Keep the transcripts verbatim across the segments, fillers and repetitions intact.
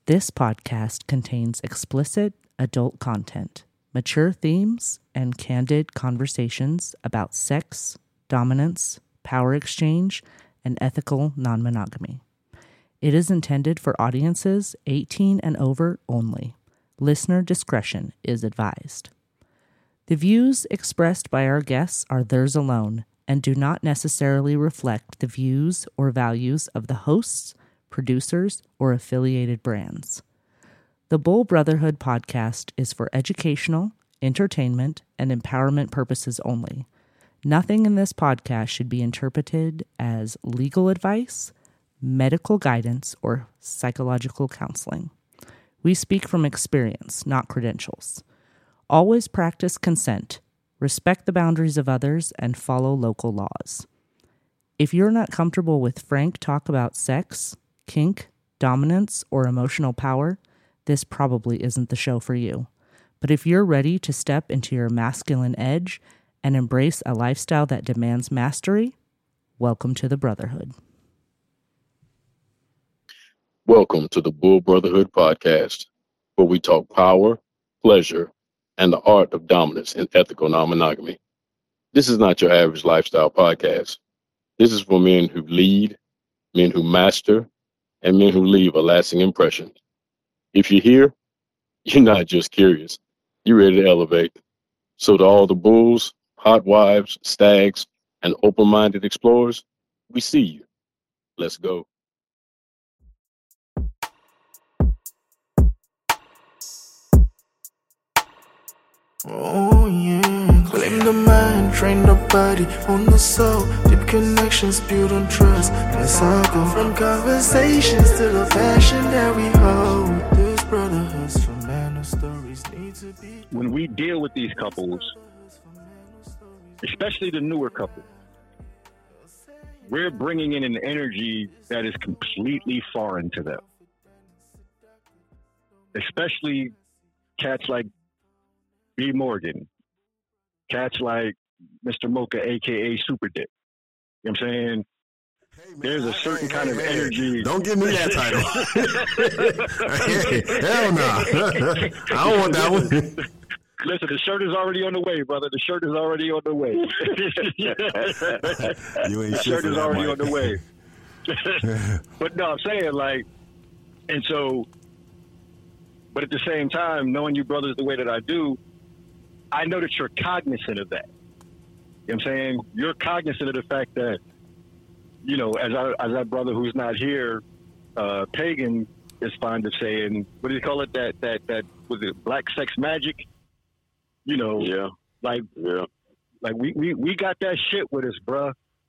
This podcast contains explicit adult content, mature themes, and candid conversations about sex, dominance, power exchange, and ethical non-monogamy. It is intended for audiences eighteen and over only. Listener discretion is advised. The views expressed by our guests are theirs alone and do not necessarily reflect the views or values of the hosts, producers, or affiliated brands. The Bull Brotherhood podcast is for educational, entertainment, and empowerment purposes only. Nothing in this podcast should be interpreted as legal advice, medical guidance, or psychological counseling. We speak from experience, not credentials. Always practice consent, respect the boundaries of others, and follow local laws. If you're not comfortable with frank talk about sex, kink, dominance, or emotional power, this probably isn't the show for you. But if you're ready to step into your masculine edge and embrace a lifestyle that demands mastery, welcome to the Brotherhood. Welcome to the Bull Brotherhood podcast, where we talk power, pleasure, and the art of dominance in ethical non-monogamy. This is not your average lifestyle podcast. This is for men who lead, men who master, and men who leave a lasting impression. If you're here, you're not just curious. You're ready to elevate. So to all the bulls, hot wives, stags, and open-minded explorers, we see you. Let's go. Oh yeah, claim the mind, train the body, on the soul, deep connections built on trust. Let's all go from conversations to the passion that we hold. This brotherhood's for man of stories need to be. When we deal with these couples, especially the newer couples, we're bringing in an energy that is completely foreign to them. Especially cats like B. Morgan, cats like Mister Mocha, a k a. Super Dick. You know what I'm saying? Hey, man, There's a certain hey, kind hey, of hey, energy. Don't give me that title. Hey, hell no. Nah. I don't want that one. Listen, the shirt is already on the way, brother. The shirt is already on the way. You ain't the shit shirt for is that, already Mike. on the way. But no, I'm saying, like, and so, but at the same time, knowing you brothers the way that I do, I know that you're cognizant of that. You know what I'm saying? You're cognizant of the fact that, you know, as our, as our brother who's not here, uh, Pagan is fond of saying, what do you call it? That, that, that, was it black sex magic? You know, Yeah, like, yeah. like we, we, we got that shit with us, bruh.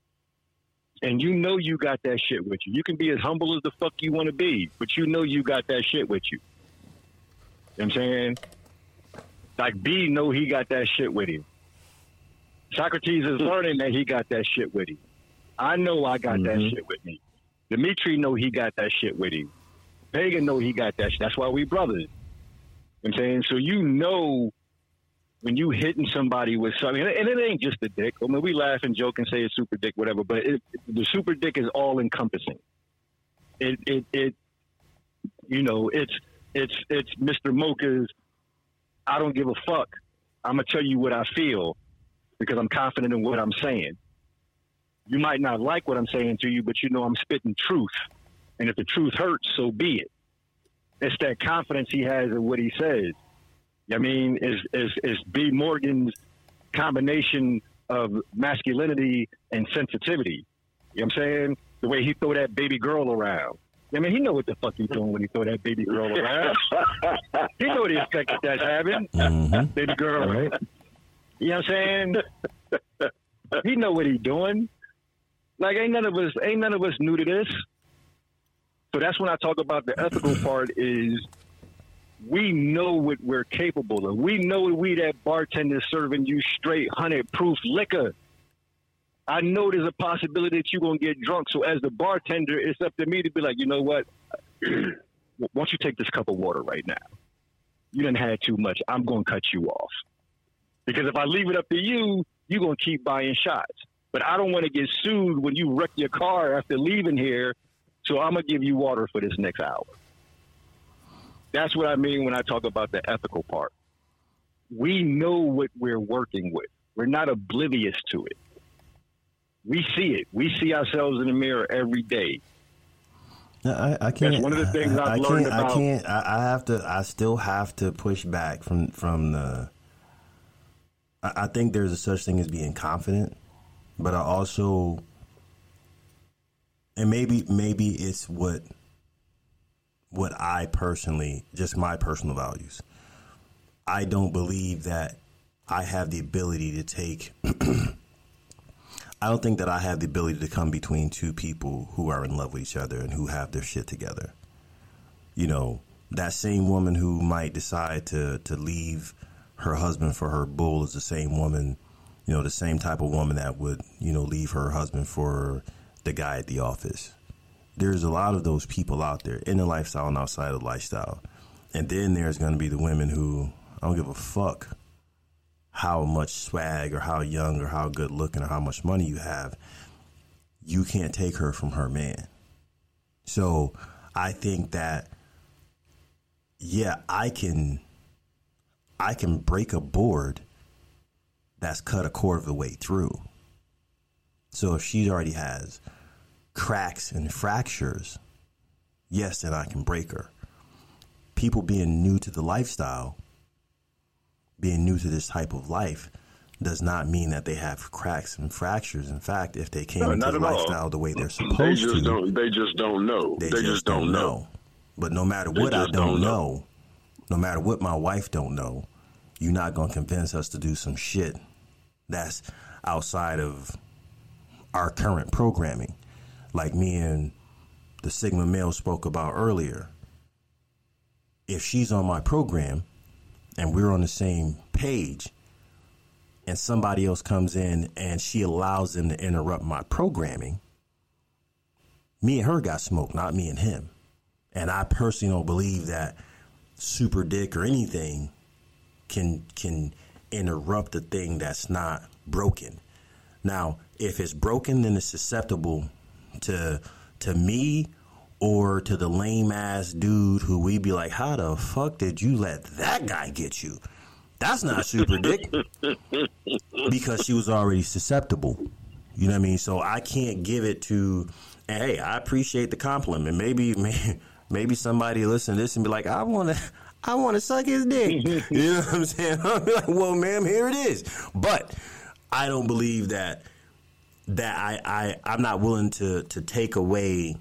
And you know you got that shit with you. You can be as humble as the fuck you want to be, but you know you got that shit with you. You know what I'm saying? Like B know he got that shit with him. Socrates is learning that he got that shit with him. I know I got Mm-hmm. that shit with me. Dimitri know he got that shit with him. Pagan know he got that shit. That's why we brothers. You know what I'm saying? So you know when you hitting somebody with something, and it ain't just the dick. I mean, we laugh and joke and say it's super dick, whatever, but it, the super dick is all encompassing. It, it, it, you know, it's, it's, it's Mister Mocha's, I don't give a fuck. I'm going to tell you what I feel because I'm confident in what I'm saying. You might not like what I'm saying to you, but you know I'm spitting truth. And if the truth hurts, so be it. It's that confidence he has in what he says. I mean, is is is B. Morgan's combination of masculinity and sensitivity. You know what I'm saying? The way he throw that baby girl around. I mean, he know what the fuck he's doing when he throw that baby girl around. He know the effect that that's having. Mm-hmm. Baby girl, right? You know what I'm saying? He know what he's doing. Like, ain't none of us, ain't none of us new to this. So that's when I talk about the ethical part is we know what we're capable of. We know we that bartender serving you straight hundred proof liquor. I know there's a possibility that you're going to get drunk. So as the bartender, it's up to me to be like, you know what? Why don't you take this cup of water right now? You done had too much. I'm going to cut you off. Because if I leave it up to you, you're going to keep buying shots. But I don't want to get sued when you wreck your car after leaving here. So I'm going to give you water for this next hour. That's what I mean when I talk about the ethical part. We know what we're working with. We're not oblivious to it. We see it. We see ourselves in the mirror every day. No, I, I can't. That's one of the things I've I, I learned can't, about. I can't. I, I have to. I still have to push back from from the. I, I think there's a such thing as being confident, but I also, and maybe maybe it's what. What I personally, just my personal values. I don't believe that I have the ability to take. I don't think that I have the ability to come between two people who are in love with each other and who have their shit together. You know, that same woman who might decide to, to leave her husband for her bull is the same woman, you know, the same type of woman that would, you know, leave her husband for the guy at the office. There's a lot of those people out there in the lifestyle and outside of the lifestyle. And then there's going to be the women who I don't give a fuck how much swag or how young or how good looking or how much money you have. You can't take her from her man. So I think that, yeah, I can, I can break a board that's cut a quarter of the way through. So if she already has cracks and fractures, yes, then I can break her. People being new to the lifestyle, being new to this type of life, does not mean that they have cracks and fractures. In fact, if they came No, into not the at all. lifestyle the way they're supposed They just to, don't. They just don't know. they, They, just, don't know. But no matter They what I just don't don't know, know. no matter what my wife don't know, you're not going to convince us to do some shit that's outside of our current programming. Like me and the Sigma male spoke about earlier. If she's on my program and we're on the same page and somebody else comes in and she allows them to interrupt my programming, me and her got smoked, not me and him. And I personally don't believe that super dick or anything can can interrupt a thing that's not broken. Now, if it's broken, then it's susceptible to to me or to the lame ass dude who we be like, how the fuck did you let that guy get you? That's not super dick. Because she was already susceptible. You know what I mean? So I can't give it to, and hey, I appreciate the compliment. Maybe maybe, maybe somebody listen to this and be like, I want to I want to suck his dick. You know what I'm saying? I'll be like, well, ma'am, here it is. But I don't believe that that I, I I'm not willing to to take away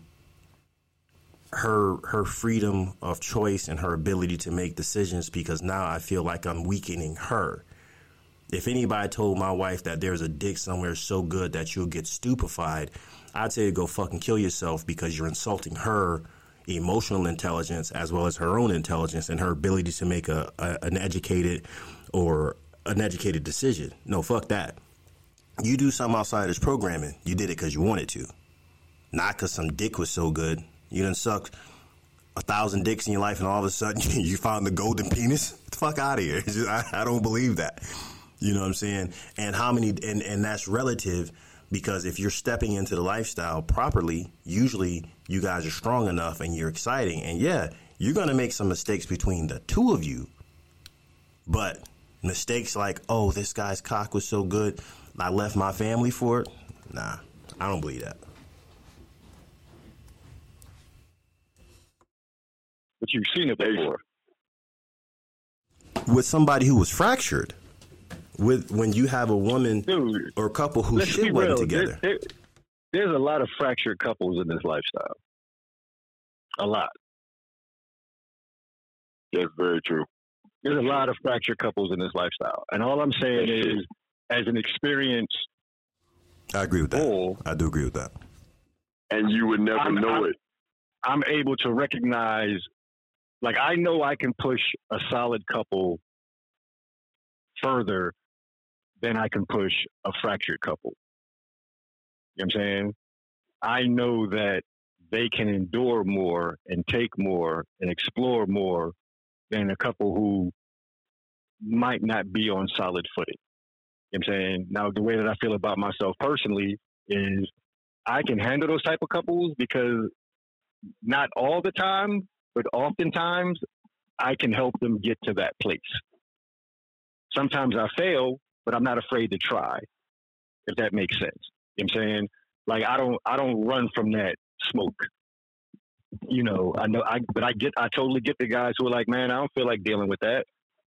her her freedom of choice and her ability to make decisions, because now I feel like I'm weakening her. If anybody told my wife that there's a dick somewhere so good that you'll get stupefied, I'd say go fucking kill yourself, because you're insulting her emotional intelligence as well as her own intelligence and her ability to make a, a an educated or an educated decision. No, fuck that. You do something outside this programming, you did it because you wanted to, not because some dick was so good. You done sucked a thousand dicks in your life and all of a sudden you found the golden penis. Get the fuck out of here. It's just, I, I don't believe that. You know what I'm saying? And how many, and, and that's relative, because if you're stepping into the lifestyle properly, usually you guys are strong enough and you're exciting. And yeah, you're going to make some mistakes between the two of you. But mistakes like, oh, this guy's cock was so good, I left my family for it. Nah, I don't believe that. But you've seen it before. With somebody who was fractured. With when you have a woman Dude, or a couple who let's be shit wasn't real. together. There, there, there's a lot of fractured couples in this lifestyle. A lot. That's very true. There's a lot of fractured couples in this lifestyle. And all I'm saying is, as an experienced I agree with that. bull, I do agree with that. And you would never I'm- know I'm- it. I'm able to recognize, like, I know I can push a solid couple further than I can push a fractured couple. You know what I'm saying? I know that they can endure more and take more and explore more than a couple who might not be on solid footing. You know what I'm saying? Now, the way that I feel about myself personally is I can handle those type of couples, because not all the time, but oftentimes I can help them get to that place. Sometimes I fail, but I'm not afraid to try, if that makes sense. You know what I'm saying? Like, I don't, I don't run from that smoke. You know, I know, I, but I get, I totally get the guys who are like, man, I don't feel like dealing with that.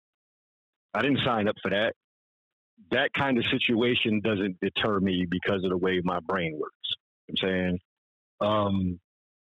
I didn't sign up for that. That kind of situation doesn't deter me because of the way my brain works. You know what I'm saying? Um,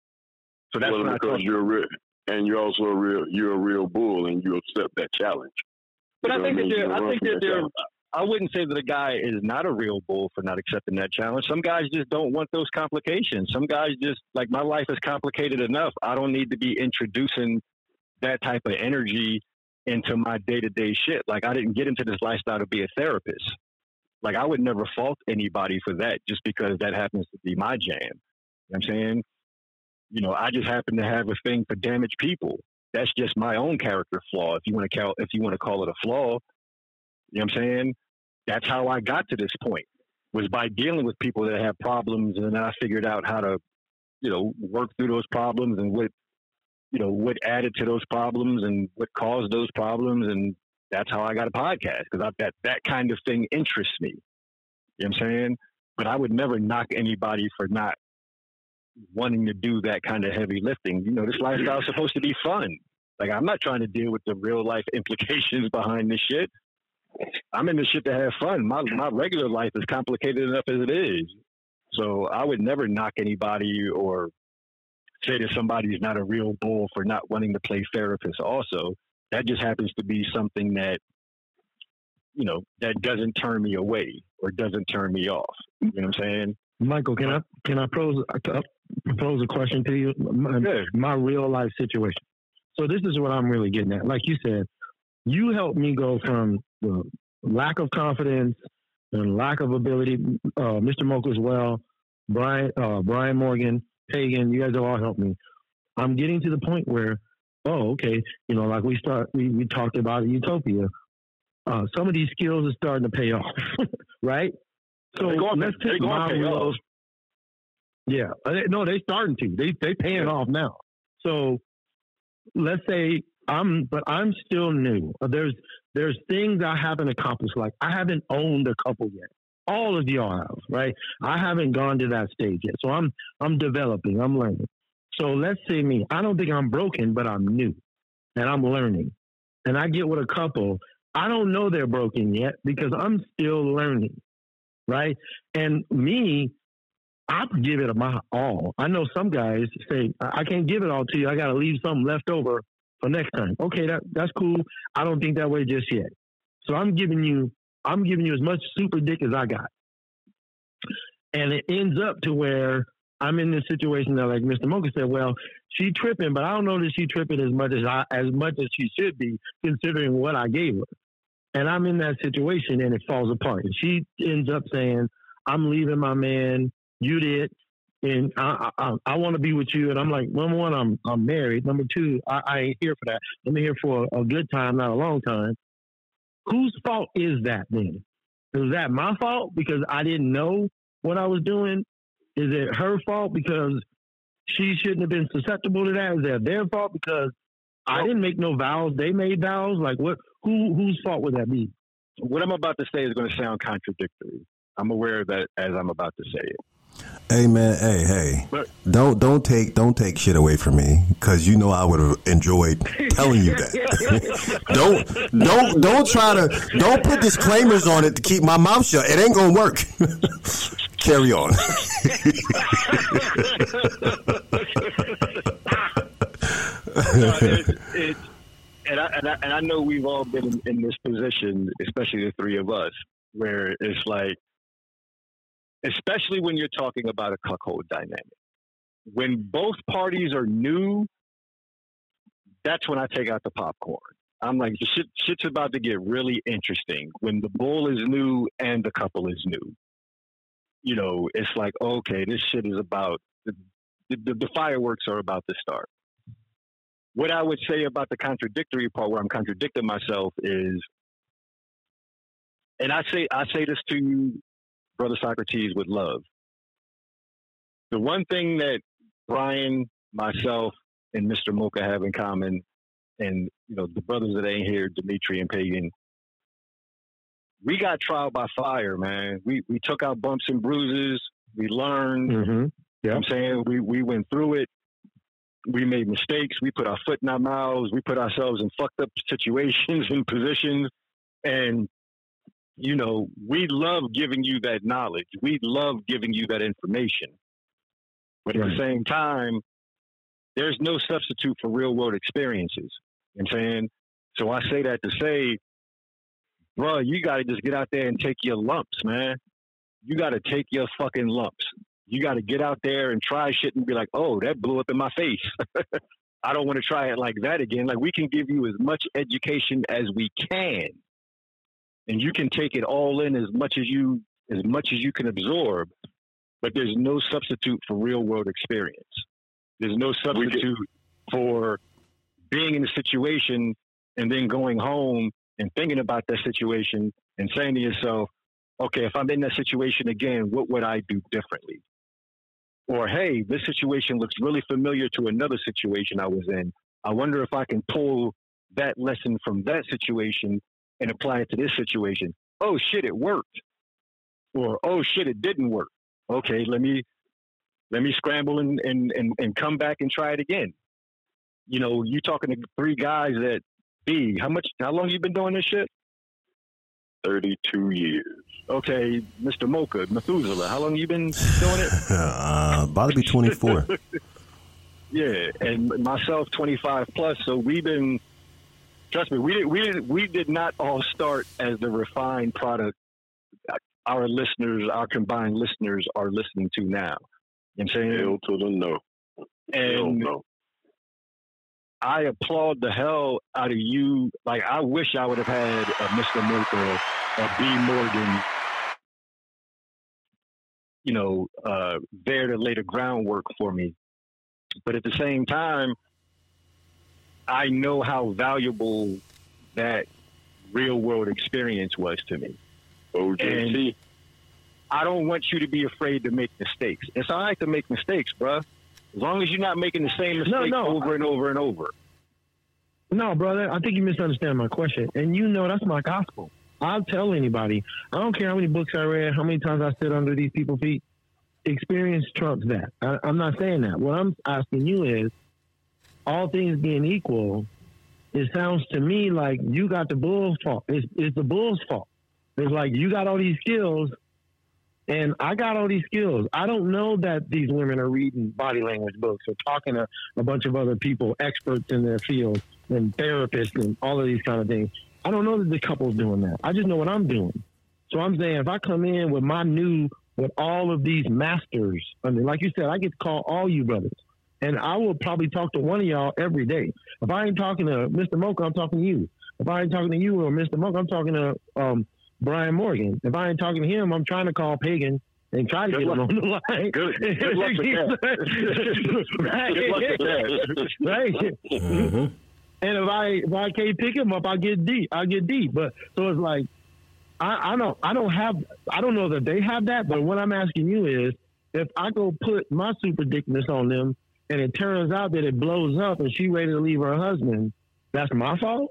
so that's well, what because I you're real, and you're also a real, you're a real bull, and you accept that challenge. But you I think that mean? there, I think that there, challenge. I wouldn't say that a guy is not a real bull for not accepting that challenge. Some guys just don't want those complications. Some guys just, like, my life is complicated enough. I don't need to be introducing that type of energy into my day-to-day shit. Like, I didn't get into this lifestyle to be a therapist. Like, I would never fault anybody for that just because that happens to be my jam. You know what I'm saying? You know, I just happen to have a thing for damaged people. That's just my own character flaw. If you want to call, if you want to call it a flaw, you know what I'm saying? That's how I got to this point, was by dealing with people that have problems, and then I figured out how to, you know, work through those problems and what, you know, what added to those problems and what caused those problems, and that's how I got a podcast, because that that kind of thing interests me. You know what I'm saying? But I would never knock anybody for not wanting to do that kind of heavy lifting. You know, this lifestyle is supposed to be fun. Like, I'm not trying to deal with the real life implications behind this shit. I'm in this shit to have fun. My my regular life is complicated enough as it is. So I would never knock anybody or say that somebody's not a real bull for not wanting to play therapist also. That just happens to be something that, you know, that doesn't turn me away or doesn't turn me off. You know what I'm saying? Michael, can I can I pose, uh, propose a question to you? My, Sure. my real life situation. So this is what I'm really getting at. Like you said, you helped me go from the lack of confidence and lack of ability. Uh, Mister Mocha as well, Brian, uh, Brian Morgan, Pagan, you guys have all helped me. I'm getting to the point where, oh, okay, you know, like we start, we, we talked about Utopia. Uh, some of these skills are starting to pay off, right? So They're going, let's they're take going my to pay real, off. yeah, uh, they- no, they starting to. They they paying Yeah. off now. So let's say I'm, but I'm still new. Uh, There's there's things I haven't accomplished. Like, I haven't owned a couple yet. All of y'all have, right? I haven't gone to that stage yet. So I'm I'm developing. I'm learning. So let's say me. I don't think I'm broken, but I'm new, and I'm learning. And I get with a couple. I don't know they're broken yet because I'm still learning, right? And me, I give it my all. I know some guys say, I I can't give it all to you. I got to leave something left over for next time. Okay, that that's cool. I don't think that way just yet. So I'm giving you, I'm giving you as much super dick as I got. And it ends up to where I'm in this situation that, like Mister Mocha said, well, she tripping, but I don't know that she tripping as much as I, as much as she should be, considering what I gave her. And I'm in that situation, and it falls apart. And she ends up saying, I'm leaving my man. You did. And I, I, I want to be with you. And I'm like, number one, I'm I'm married. Number two, I, I ain't here for that. I'm here for a, a good time, not a long time. Whose fault is that then? Is that my fault because I didn't know what I was doing? Is it her fault because she shouldn't have been susceptible to that? Is that their fault because I didn't make no vows? They made vows? Like, what? Who whose fault would that be? What I'm about to say is going to sound contradictory. I'm aware of that as I'm about to say it. Hey man, hey hey, But- don't don't take don't take shit away from me because you know I would have enjoyed telling you that. don't don't don't try to don't put disclaimers on it to keep my mouth shut. It ain't gonna work. Carry on. No, it, it, and, I, and, I, and I know we've all been in, in this position, especially the three of us, where it's like, especially when you're talking about a cuckold dynamic. When both parties are new, that's when I take out the popcorn. I'm like, shit, shit's about to get really interesting. When the bull is new and the couple is new. You know, it's like, okay, this shit is about, the, the, the fireworks are about to start. What I would say about the contradictory part where I'm contradicting myself is, and I say I say this to you, Brother Socrates, with love. The one thing that Brian, myself, and Mister Mocha have in common and you know the brothers that ain't here, Dimitri and Pagan. We got trial by fire, man. We we took our bumps and bruises. We learned. Mm-hmm. Yeah. You know what I'm saying? We we went through it. We made mistakes. We put our foot in our mouths. We put ourselves in fucked up situations and positions. And, you know, we love giving you that knowledge. We love giving you that information. But Right. at the same time, there's no substitute for real world experiences. You know what I'm saying? So I say that to say, bro, you got to just get out there and take your lumps, man. You got to take your fucking lumps. You got to get out there and try shit and be like, oh, that blew up in my face. I don't want to try it like that again. Like, we can give you as much education as we can, and you can take it all in as much as you as much as you can absorb. But there's no substitute for real world experience. There's no substitute for being in a situation and then going home and thinking about that situation and saying to yourself, okay, if I'm in that situation again, what would I do differently? Or, hey, this situation looks really familiar to another situation I was in. I wonder if I can pull that lesson from that situation and apply it to this situation. Oh, shit, it worked. Or, oh, shit, it didn't work. Okay, let me let me scramble and, and, and, and come back and try it again. You know, you talking to three guys that, B, how much, how long you been doing this shit? thirty-two years. Okay, Mister Mocha, Methuselah, how long you been doing it? Uh, about to be twenty-four. Yeah, and myself twenty-five plus. So we've been, trust me, we did, we did, we did not all start as the refined product our listeners, our combined listeners are listening to now. You know what I'm saying? Hell to the no. Hell And no. I applaud the hell out of you. Like, I wish I would have had a Mister Mocha, a B Morgan, you know, uh, there to lay the groundwork for me. But at the same time, I know how valuable that real world experience was to me. O J C. I don't want you to be afraid to make mistakes. It's all right to make mistakes, bruh. As long as you're not making the same mistake no. over and over and over. No, brother, I think you misunderstand my question. And you know that's my gospel. I'll tell anybody. I don't care how many books I read, how many times I sit under these people's feet. Experience trumps that. I, I'm not saying that. What I'm asking you is, all things being equal, it sounds to me like you got the bull's fault. It's, it's the bull's fault. It's like you got all these skills, and I got all these skills. I don't know that these women are reading body language books or talking to a bunch of other people, experts in their field, and therapists and all of these kind of things. I don't know that the couple's doing that. I just know what I'm doing. So I'm saying if I come in with my new, with all of these masters, I mean, like you said, I get to call all you brothers. And I will probably talk to one of y'all every day. If I ain't talking to Mister Mocha, I'm talking to you. If I ain't talking to you or Mister Mocha, I'm talking to um, Brian Morgan. If I ain't talking to him, I'm trying to call Pagan and try to Good get luck. him on the line. Good, good luck with that. Right. Good luck with that. Right. Mm-hmm. And if I if I can't pick him up, I get deep. I get deep. But so it's like I, I don't I don't have I don't know that they have that. But what I'm asking you is, if I go put my super dickness on them, and it turns out that it blows up, and she ready to leave her husband, that's my fault.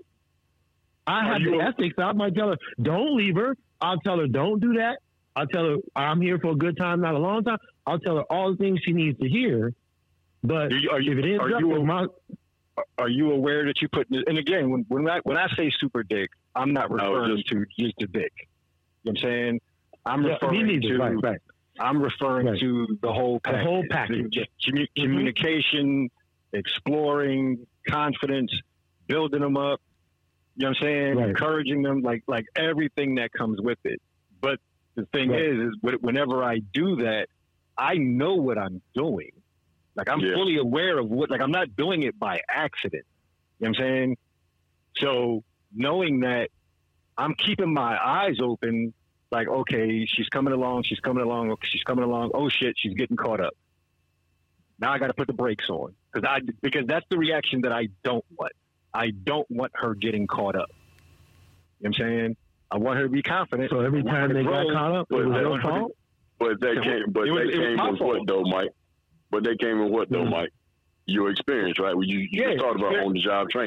I have the ethics. I might tell her, don't leave her. I'll tell her, don't do that. I'll tell her, I'm here for a good time, not a long time. I'll tell her all the things she needs to hear. But Are you- are you- if it ends are up you with a- my... Are you aware that you put, and again, when, when I when I say super dick, I'm not referring just- to just the dick. You know what I'm saying? I'm Yeah, me referring neither. to Right, right. I'm referring Right. to the whole The package. whole package. The commu- communication, exploring, confidence, building them up. You know what I'm saying? Right. Encouraging them, like like everything that comes with it. But the thing Right. is, is wh- whenever I do that, I know what I'm doing. Like, I'm Yeah. fully aware of what, like, I'm not doing it by accident. You know what I'm saying? So knowing that, I'm keeping my eyes open, like, okay, she's coming along, she's coming along, okay, she's coming along. Oh shit, she's getting caught up. Now I got to put the brakes on, because I because that's the reaction that I don't want. I don't want her getting caught up. You know what I'm saying? I want her to be confident. So every I want her time to they grow, got caught up, it but was that- your fault? But that came, but It was- that it was came my with fault. what though, Mike? But that came with what though, Mhm. Mike? Your experience, right? Well, you, you Yeah, just talked about yeah. on the job training.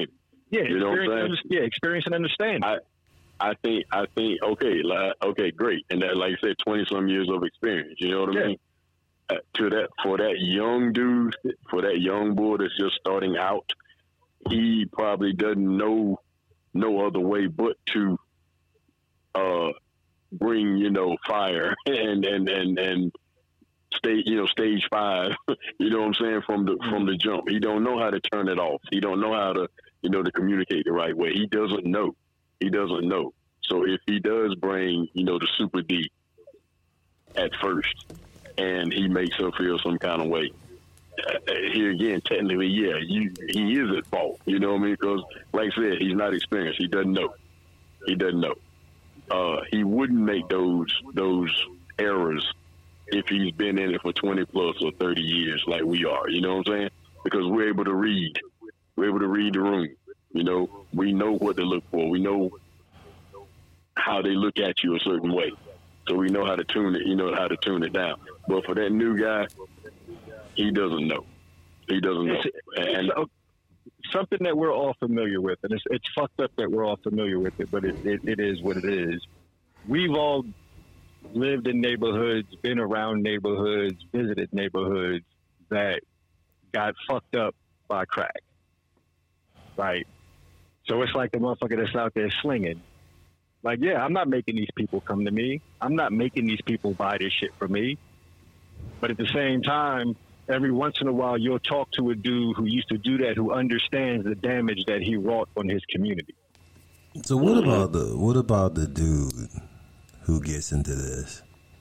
Yeah, You know what I'm experience, saying? yeah, experience and understanding. I, I think, I think, okay, like, okay, great, and that, like I said, twenty some years of experience. You know what I Yeah. mean? Uh, to that, for that young dude, for that young boy that's just starting out, he probably doesn't know no other way but to uh, bring, you know, fire and and and and stage, you know, stage five. You know what I'm saying, from the from the jump. He don't know how to turn it off. He don't know how to, you know, to communicate the right way. He doesn't know. He doesn't know. So if he does bring, you know, the super D at first, and he makes her feel some kind of way, uh, here again, technically, yeah, you, he is at fault. You know what I mean? Because, like I said, he's not experienced. He doesn't know. He doesn't know. Uh, he wouldn't make those those errors if he's been in it for twenty plus or thirty years like we are. You know what I'm saying? Because we're able to read. We're able to read the room. You know, we know what to look for. We know how they look at you a certain way. So we know how to tune it, you know, how to tune it down. But for that new guy, he doesn't know. He doesn't know. It's, And it's something that we're all familiar with, and it's, it's fucked up that we're all familiar with it, but it, it, it is what it is. We've all lived in neighborhoods, been around neighborhoods, visited neighborhoods that got fucked up by crack, right? So it's like the motherfucker that's out there slinging. Like, yeah, I'm not making these people come to me. I'm not making these people buy this shit from me. But at the same time, every once in a while, you'll talk to a dude who used to do that, who understands the damage that he wrought on his community. So what about the what about the dude who gets into this?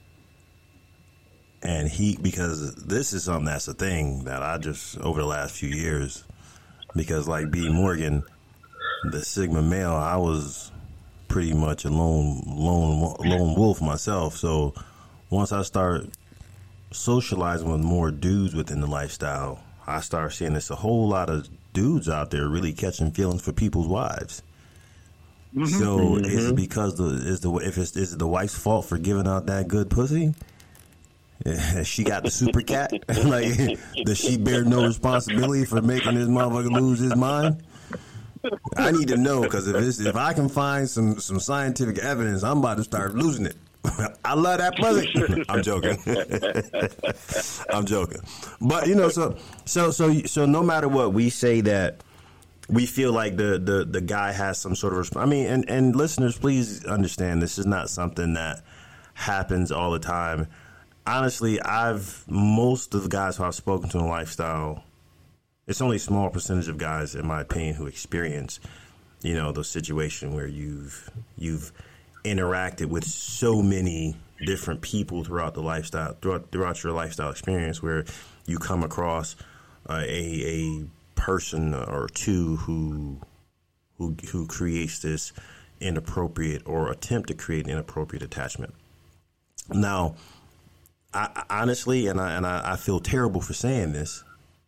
And he, because this is something that's a thing that I just, over the last few years, because like B. Morgan, the Sigma male, I was pretty much a lone, lone, lone wolf myself. So once I start socializing with more dudes within the lifestyle, I start seeing this a whole lot of dudes out there really catching feelings for people's wives. Mm-hmm. So mm-hmm. is it because the is the if it's is it the wife's fault for giving out that good pussy? She got the super cat. Like, does she bear no responsibility for making this motherfucker lose his mind? I need to know, because if it's, if I can find some some scientific evidence, I'm about to start losing it. I love that pussy. I'm joking. I'm joking. But you know, so so so so no matter what, we say that we feel like the the, the guy has some sort of resp- I mean, and, and listeners, please understand, this is not something that happens all the time. Honestly, I've most of the guys who I've spoken to in lifestyle, it's only a small percentage of guys, in my opinion, who experience, you know, those situations where you've you've interacted with so many different people throughout the lifestyle, throughout, throughout your lifestyle experience, where you come across uh, a a person or two who who who creates this inappropriate or attempt to create an inappropriate attachment. Now, I, honestly, and I and I, I feel terrible for saying this,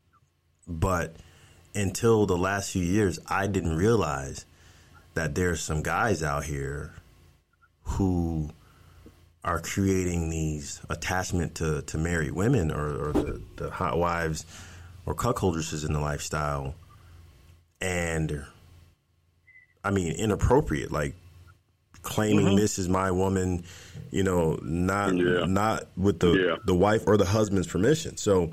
but until the last few years, I didn't realize that there's some guys out here who are creating these attachment to, to married women or, or the, the hot wives or cuckoldresses in the lifestyle. And I mean, inappropriate, like claiming mm-hmm. this is my woman, you know, not yeah. not with the yeah. the wife or the husband's permission. So,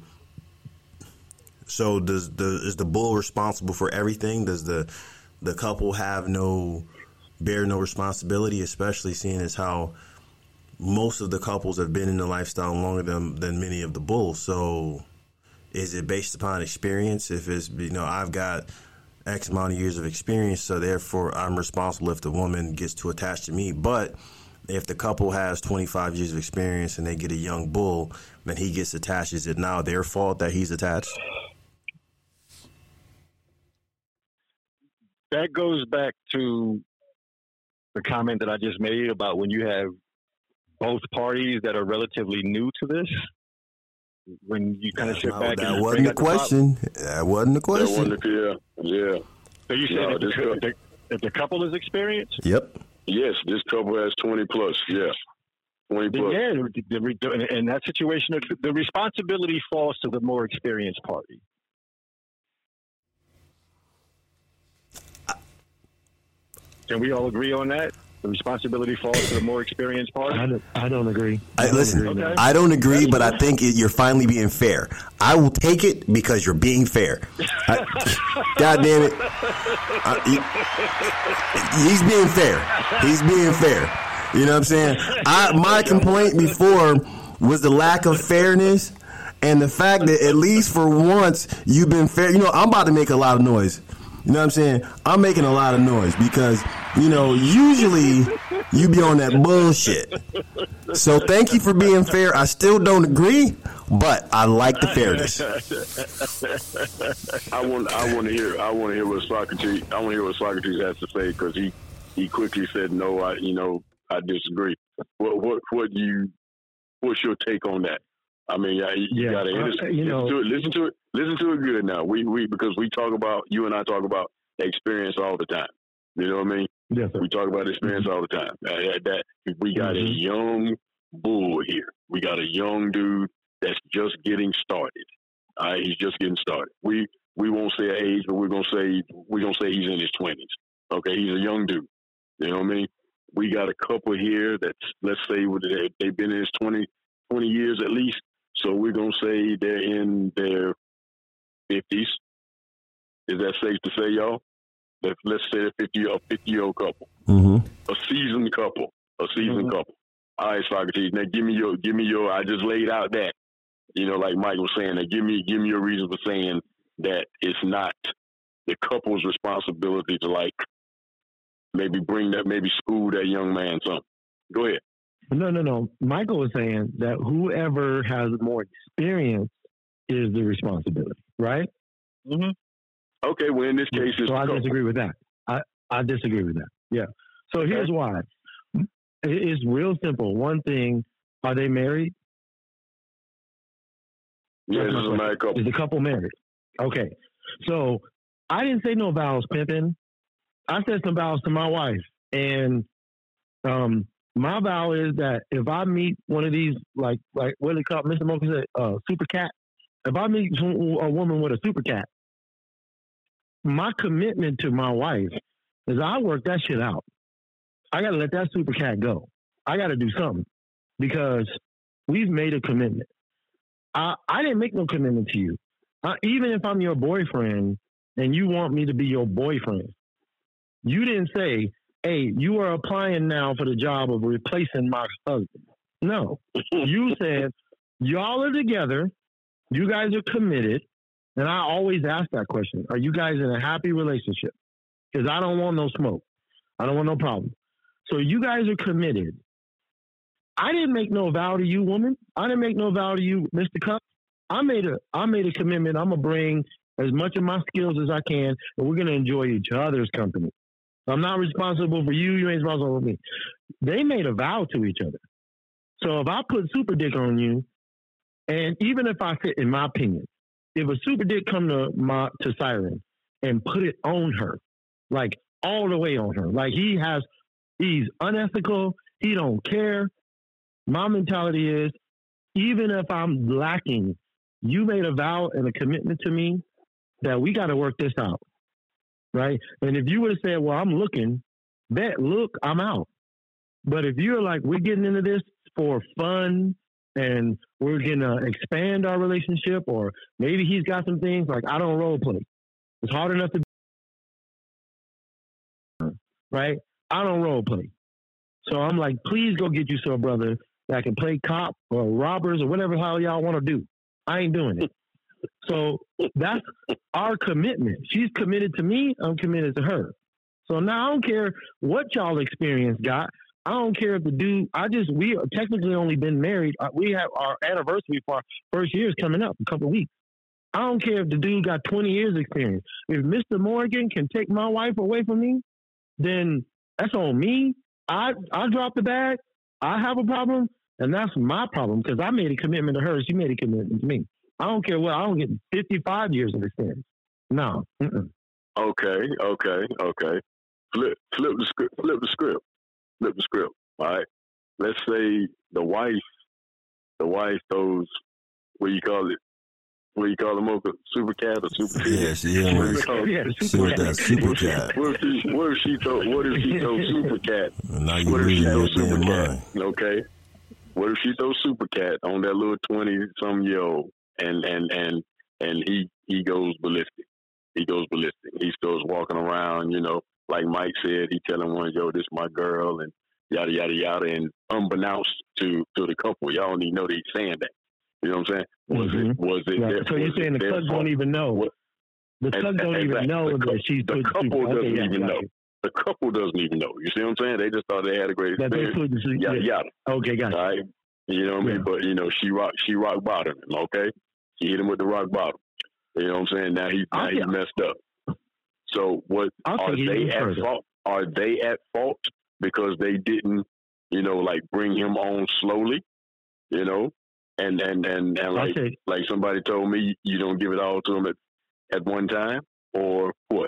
so does the is the bull responsible for everything? Does the the couple have no bear no responsibility? Especially seeing as how most of the couples have been in the lifestyle longer than than many of the bulls. So, is it based upon experience? If it's, you know, I've got X amount of years of experience, so therefore I'm responsible if the woman gets too attached to me. But if the couple has twenty-five years of experience and they get a young bull, then he gets attached, is it now their fault that he's attached? That goes back to the comment that I just made about when you have both parties that are relatively new to this. When you kind of sit back, that and wasn't the question. That wasn't the question. That wasn't the, yeah, yeah. So you said no, if, the, if, the, if the couple is experienced? Yep. Yes, this couple has twenty plus. Yeah, twenty plus. Yeah, the, the, in that situation, the responsibility falls to the more experienced party. Can we all agree on that? The responsibility falls to the more experienced party. I don't, I don't agree. I, don't listen, agree Okay. I don't agree, but I think it, you're finally being fair. I will take it because you're being fair. I, God damn it. I, he, he's being fair. He's being fair. You know what I'm saying? I, my complaint before was the lack of fairness and the fact that at least for once you've been fair. You know, I'm about to make a lot of noise. You know what I'm saying? I'm making a lot of noise because, you know, usually you be on that bullshit. So thank you for being fair. I still don't agree, but I like the fairness. I want I want to hear I want to hear what Socrates I want to hear what Socrates has to say because he, he quickly said no. I you know I disagree. What what what you what's your take on that? I mean, yeah, you, Yeah, got to uh, you know- listen to it. Listen to it. Listen to it good. Now we we because we talk about you and I talk about experience all the time. You know what I mean? Yes, sir. We talk about experience all the time. Uh, that we got Mhm. a young bull here. We got a young dude that's just getting started. All right, he's just getting started. We we won't say an age, but we're gonna say we're gonna say he's in his twenties. Okay, he's a young dude. You know what I mean? We got a couple here that's let's say they- they've been in his twenty, twenty years at least. So we're gonna say they're in their fifties. Is that safe to say, y'all? Let's, let's say a fifty a fifty year old couple, Mm-hmm. a seasoned couple, a seasoned Mhm. couple. All right, Socrates. Now give me your give me your. I just laid out that. You know, like Mike was saying, that give me give me your reason for saying that it's not the couple's responsibility to like maybe bring that, maybe school that young man something. Go ahead. No, no, no. Michael was saying that whoever has more experience is the responsibility, right? Mm-hmm. Okay, well in this case, it's so the I couple. disagree with that. I, I disagree with that. Yeah. So Okay. here's why. It- It's real simple. One thing, are they married? Yeah, That's this my is a question. married couple. Is the couple married? Okay. So I didn't say no vows pimping. I said some vows to my wife. And um, my vow is that if I meet one of these, like, like what do they call it? Mister Mocha said, uh, super cat. If I meet some, a woman with a super cat, my commitment to my wife is I work that shit out. I got to let that super cat go. I got to do something because we've made a commitment. I, I didn't make no commitment to you. Uh, even if I'm your boyfriend and you want me to be your boyfriend, you didn't say, hey, you are applying now for the job of replacing my husband. No. You said, y'all are together. You guys are committed. And I always ask that question. Are you guys in a happy relationship? Because I don't want no smoke. I don't want no problem. So you guys are committed. I didn't make no vow to you, woman. I didn't make no vow to you, Mister Cup. I made a I made a commitment. I'm gonna bring as much of my skills as I can, and we're gonna enjoy each other's company. I'm not responsible for you. You ain't responsible for me. They made a vow to each other. So if I put super dick on you, and even if I fit, in my opinion, if a super dick come to my to Siren and put it on her, like all the way on her, like he has, he's unethical. He don't care. My mentality is, even if I'm lacking, you made a vow and a commitment to me that we got to work this out, right? And if you would have said, well, I'm looking, bet, look, I'm out. But if you're like, we're getting into this for fun and we're going to expand our relationship, or maybe he's got some things like, I don't role play. It's hard enough to do, right? I don't role play. So I'm like, please go get you some brother that can play cop or robbers or whatever hell y'all want to do. I ain't doing it. So that's our commitment. She's committed to me. I'm committed to her. So now I don't care what y'all experience got. I don't care if the dude, I just, we technically only been married. Uh, We have our anniversary for our first year is coming up in a couple of weeks. I don't care if the dude got twenty years experience. If Mister Morgan can take my wife away from me, then that's on me. I I dropped the bag. I have a problem, and that's my problem because I made a commitment to her. She made a commitment to me. I don't care what. I don't get fifty-five years of experience. No. Mm-mm. Okay, okay, okay. Flip, flip the script. Flip the script. Flip the script. All right. Let's say the wife, the wife throws, what do you call it? What you call them, Mocha? Super cat or super cat? Yeah, she yeah, What do you call them? Yeah, See super what that super What cat. if, what if she, what if she told, what if she told Super Cat? Now you What if she losing your throws Super damn Cat? mind. Okay. What if she throws Super Cat on that little twenty some year old and and and and he he goes ballistic. He goes ballistic. He starts walking around, you know, like Mike said, he telling one, yo, this my girl and yada yada yada, and unbeknownst to to the couple, y'all don't even know that he's saying that. You know what I'm saying? Was Mhm. it was it Right. their, So you're was saying it the their thugs fault? don't even know. What- The thugs and- don't and even exactly. know The that cou- she's the putting couple super. doesn't Okay, yeah, even got know. you. The couple doesn't even know. You see what I'm saying? They just thought they had a great That they're experience. putting Yada yeah. yada. Okay, got you. All right. You know what I mean? Yeah. But, you know, she rock she rock bottom him, okay? She hit him with the rock bottom. You know what I'm saying? Now he now I'll he's take- messed up. So what I'll are take it they even at further. fault? Are they at fault because they didn't, you know, like bring him on slowly, you know? And and and, and I'll like take like somebody told me, you don't give it all to him at, at one time, or what?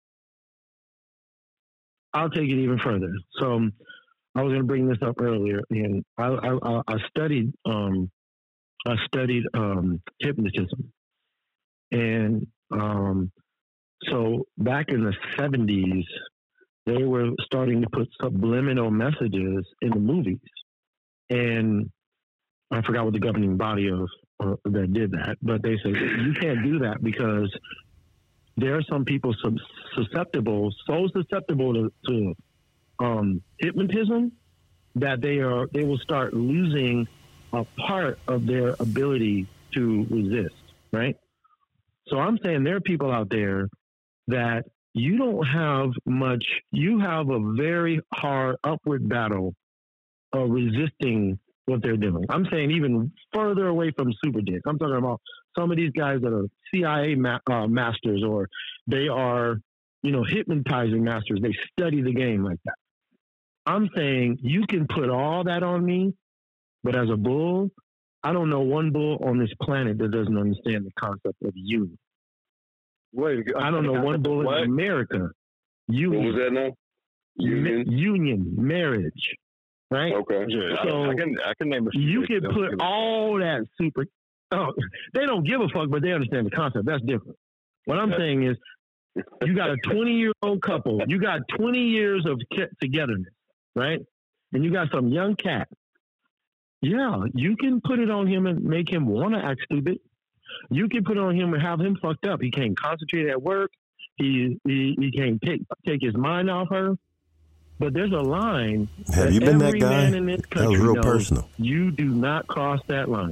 I'll take it even further. So um, I was going to bring this up earlier, and I, I, I studied um, I studied um, hypnotism, and um, so back in the seventies, they were starting to put subliminal messages in the movies, and I forgot what the governing body of uh, that did that, but they said you can't do that because there are some people sub- susceptible, so susceptible to, to um, hypnotism that they are they will start losing a part of their ability to resist. Right. So I'm saying there are people out there that you don't have much. You have a very hard upward battle of resisting what they're doing. I'm saying even further away from super dick. I'm talking about some of these guys that are C I A ma- uh, masters, or they are, you know, hypnotizing masters. They study the game like that. I'm saying you can put all that on me, but as a bull, I don't know one bull on this planet that doesn't understand the concept of union. Wait, I don't know one bull what? in America. What Union, was that now? Union? Ma- union, marriage, right? Okay. Yeah, So, I, I can I can name a few. You that can don't put give a- all that super. Oh, they don't give a fuck, but they understand the concept. That's different. What I'm Yeah. saying is, you got a twenty year old couple. You got twenty years of ke- togetherness, right? And you got some young cat. Yeah, you can put it on him and make him want to act stupid. You can put it on him and have him fucked up. He can't concentrate at work. He he, he can't take take his mind off her. But there's a line. Have you been that every guy? man in this That was country real knows. personal. You do not cross that line.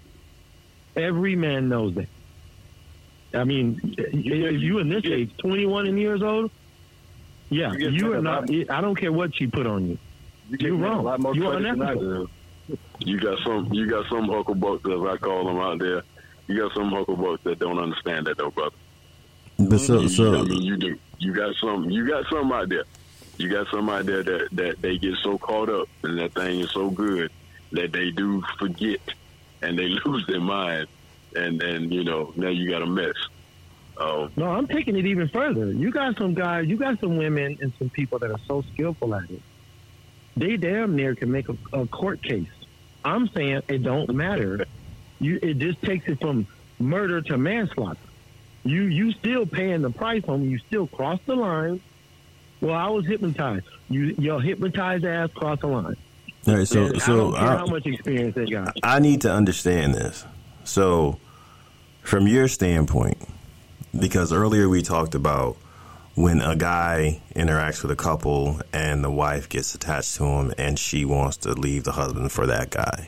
Every man knows that. I mean, if you in this age, twenty-one and years old, yeah, You get you are fucked not. I don't care what she put on you. You You're give me wrong. A lot more You're credit than I unethical. do. You got some you got some hucklebucks, as I call them out there. You got some hucklebucks that don't understand that though, brother. But so You- so I mean, you do. You got some. You got some out there. You got some out there that, that they get so caught up and that thing is so good that they do forget and they lose their mind, and and you know now you got a mess. Um, No, I'm taking it even further. You got some guys, you got some women and some people that are so skillful at it. They damn near can make a, a court case. I'm saying it don't matter. You, it just takes it from murder to manslaughter. You, you still paying the price on me. You still cross the line. Well, I was hypnotized. You, your hypnotized ass crossed the line. all right, so And I so don't care I, how much experience they got. I need to understand this. So, from your standpoint, because earlier we talked about when a guy interacts with a couple and the wife gets attached to him and she wants to leave the husband for that guy.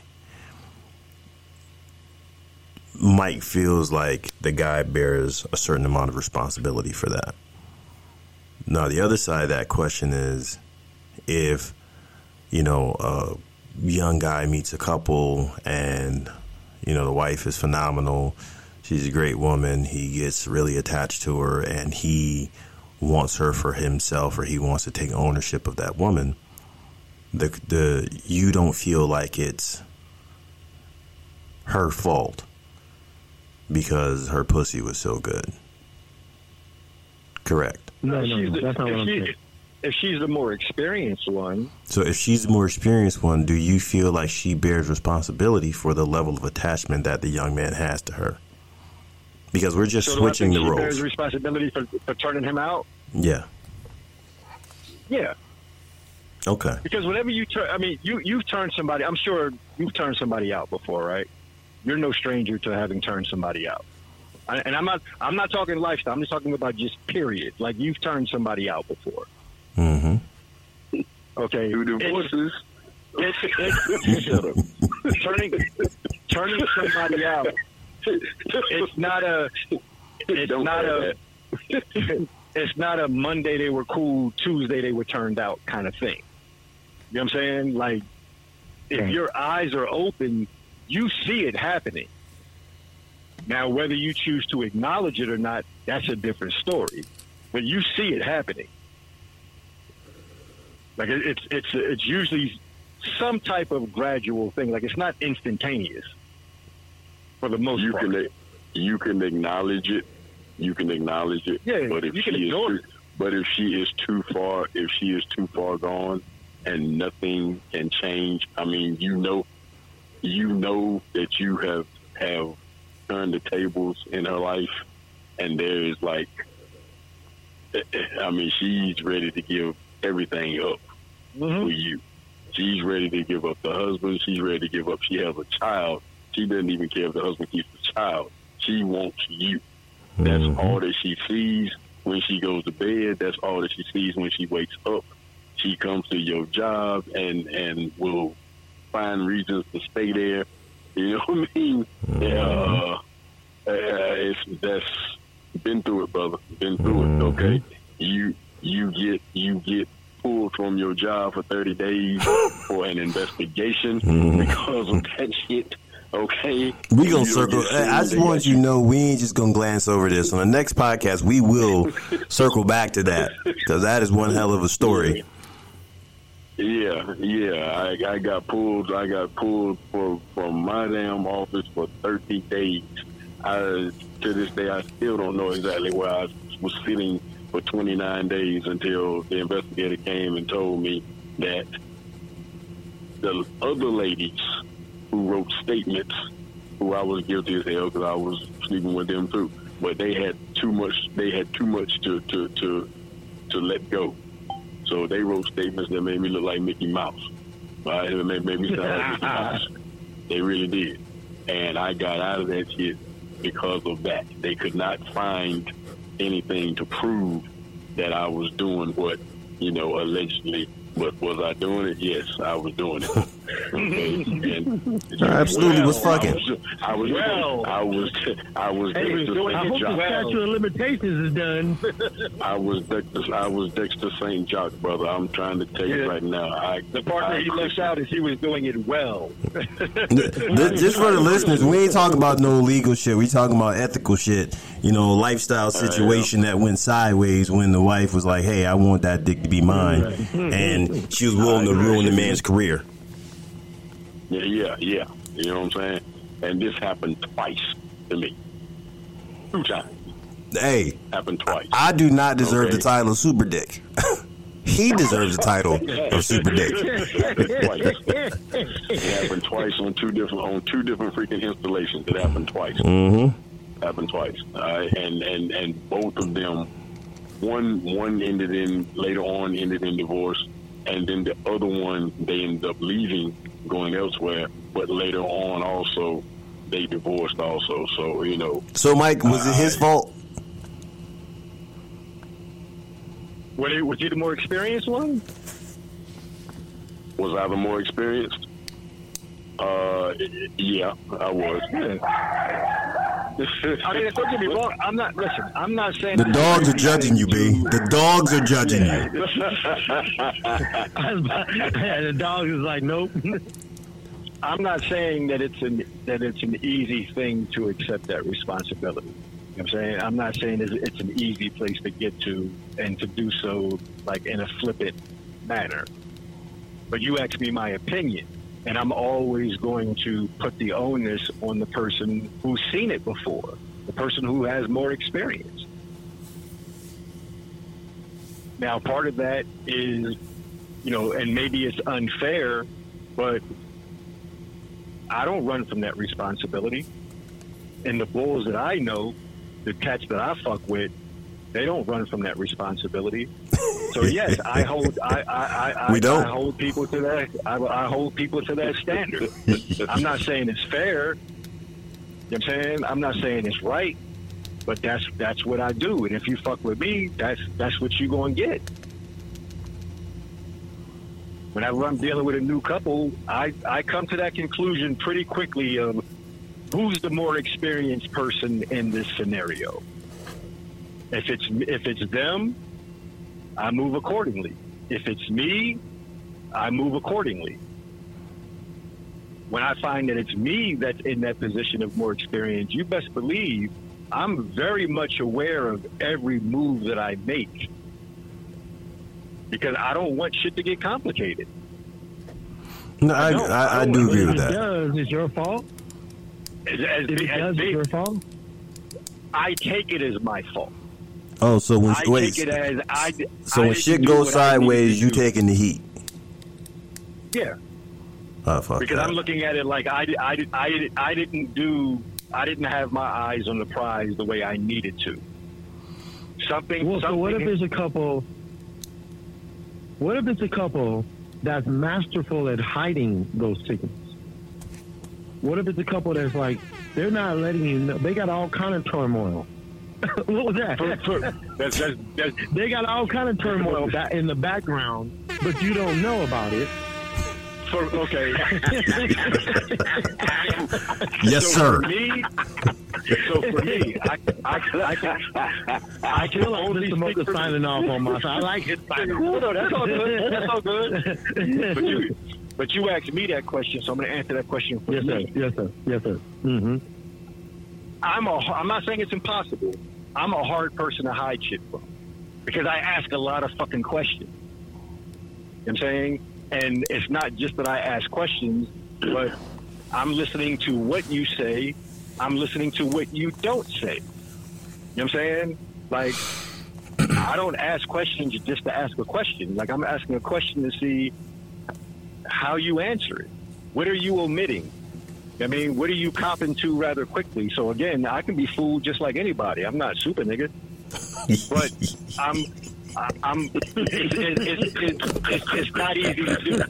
Mike feels like the guy bears a certain amount of responsibility for that. Now, the other side of that question is if, you know, a young guy meets a couple and, you know, the wife is phenomenal. She's a great woman. He gets really attached to her and he wants her for himself, or he wants to take ownership of that woman. The the you don't feel like it's her fault because her pussy was so good. Correct. No, If no, she's no, the- that's not if what I'm she- saying. If she's the more experienced one, So if she's the more experienced one, do you feel like she bears responsibility for the level of attachment that the young man has to her? Because we're just so switching the she roles. bears responsibility for, for turning him out. Yeah. Yeah. Okay. Because whenever you turn, I mean, you you've turned somebody. I'm sure you've turned somebody out before, right? You're no stranger to having turned somebody out. I, and I'm not. I'm not talking lifestyle. I'm just talking about just period. Like you've turned somebody out before. Mm-hmm. Okay. Two divorces. It's, it's, it's, turning turning somebody out. It's not a. It's Don't not say a. It's not a Monday they were cool, Tuesday they were turned out kind of thing. You know what I'm saying? Like, if Right. your eyes are open, you see it happening. Now, whether you choose to acknowledge it or not, that's a different story. But you see it happening. Like it, it's it's it's usually some type of gradual thing. Like it's not instantaneous for the most You part. can you can acknowledge it. You can acknowledge it. Yeah, but if you can she ignore is too, but if she is too far, if she is too far gone, and nothing can change. I mean, you know, you know that you have have turned the tables in her life, and there is like, I mean, she's ready to give everything up Mhm. for you. She's ready to give up the husband. She's ready to give up. She has a child. She doesn't even care if the husband keeps the child. She wants you. That's Mhm. all that she sees when she goes to bed. That's all that she sees when she wakes up. She comes to your job and, and will find reasons to stay there. You know what I mean? Yeah, uh, uh, it's, that's been through it, brother. Been through it. Okay, you you get you get pulled from your job for thirty days for an investigation because of that shit. Okay, We You gonna don't circle. get I just sued, they want got you to know we ain't just gonna glance over this. On the next podcast, we will circle back to that because that is one hell of a story. Yeah, yeah. I, I got pulled. I got pulled for, from my damn office for thirty days. I, to this day, I still don't know exactly where I was sitting for twenty-nine days until the investigator came and told me that the other ladies who wrote statements, who I was guilty as hell because I was sleeping with them too, but they had too much. They had too much to to to, to let go. So they wrote statements that made me look like Mickey Mouse. Right? It made, made me sound like Mickey Mouse. They really did. And I got out of that shit because of that. They could not find anything to prove that I was doing what, you know, allegedly. But was I doing it? Yes, I was doing it. Okay. And, Absolutely, was fucking. I was. Well. I was. I was. Hey, Dexter doing I Saint hope the Jacques. statute of limitations is done. I was Dexter. I was Dexter Saint Jacques, brother. I'm trying to tell you Yeah. right now. I, The part I, that he left out is he was doing it well. Th- Just for the listeners, we ain't talking about no legal shit. We talking about ethical shit. You know, lifestyle situation that went sideways when the wife was like, "Hey, I want that dick to be mine," and she was willing to ruin the man's career. Yeah, yeah, yeah. You know what I'm saying? And this happened twice to me. Two times. Hey, Happened twice. I do not deserve Okay. the title of Super Dick. He deserves the title of Super Dick. Twice. It happened twice on two different on two different freaking installations. It happened twice. Mm-hmm. Happened twice. Uh, and, and and both of them, one one ended in later on ended in divorce, and then the other one they ended up leaving, going elsewhere. But later on also they divorced also. So you know. So, Mike, was it his fault? Was he, was he the more experienced one? Was I the more experienced? Uh, yeah, I was. I mean, don't get me wrong. I'm not. Listen, I'm not saying The dogs are judging you, B. The dogs are judging you. And the dog is like, nope. I'm not saying that it's an that it's an easy thing to accept that responsibility. You know what I'm saying? I'm not saying it's, it's an easy place to get to and to do so like in a flippant manner. But you asked me my opinion, and I'm always going to put the onus on the person who's seen it before, the person who has more experience. Now, part of that is, you know, and maybe it's unfair, but I don't run from that responsibility. And the bulls that I know the cats that I fuck with, they don't run from that responsibility. So yes, I hold I I, I, We don't. I hold people to that I, I hold people to that standard. I'm not saying it's fair. You know what I'm saying? I'm not saying it's right, but that's that's what I do. And if you fuck with me, that's that's what you gonna get. Whenever I'm dealing with a new couple, I, I come to that conclusion pretty quickly of who's the more experienced person in this scenario. If it's if it's them, I move accordingly. If it's me, I move accordingly. When I find that it's me that's in that position of more experience, you best believe I'm very much aware of every move that I make, because I don't want shit to get complicated. No, I, I don't. I, I I don't do want agree If with it that. does, it's your fault. As, as, If it as does, big, it's your fault. I take it as my fault. Oh, so when I wait, take it as I. so I when didn't shit do goes what I needed sideways, to you do. taking the heat. Yeah, Oh, fuck because that. I'm looking at it like I, I, I, I didn't do. I didn't have my eyes on the prize the way I needed to. Something. Well, something so what if there's a couple? What if it's a couple that's masterful at hiding those signals? What if it's a couple that's like they're not letting you know? They got all kind of turmoil. What was that? For- for- that's, that's, that's, They got all kind of turmoil ba- in the background, but you don't know about it. for, okay. Yes, so sir. For me, so for me, I, I, I can, I can feel like only Mister speak Mocha's for me. signing off on my side. I like his signing off. No, no, that's all good. That's all good. But you, but you asked me that question, so I'm going to answer that question for Yes, sir. me. Yes, sir. Yes, sir. Mm-hmm. I'm a. I'm not saying it's impossible. I'm a hard person to hide shit from because I ask a lot of fucking questions. You know what I'm saying, and it's not just that I ask questions, but I'm listening to what you say. I'm listening to what you don't say. You know what I'm saying? Like, I don't ask questions just to ask a question. Like, I'm asking a question to see how you answer it. What are you omitting? I mean, what are you copping to rather quickly? So again, I can be fooled just like anybody. I'm not super nigga, but I'm, I- I'm. It's, it's, it's, it's, it's, it's not easy to do.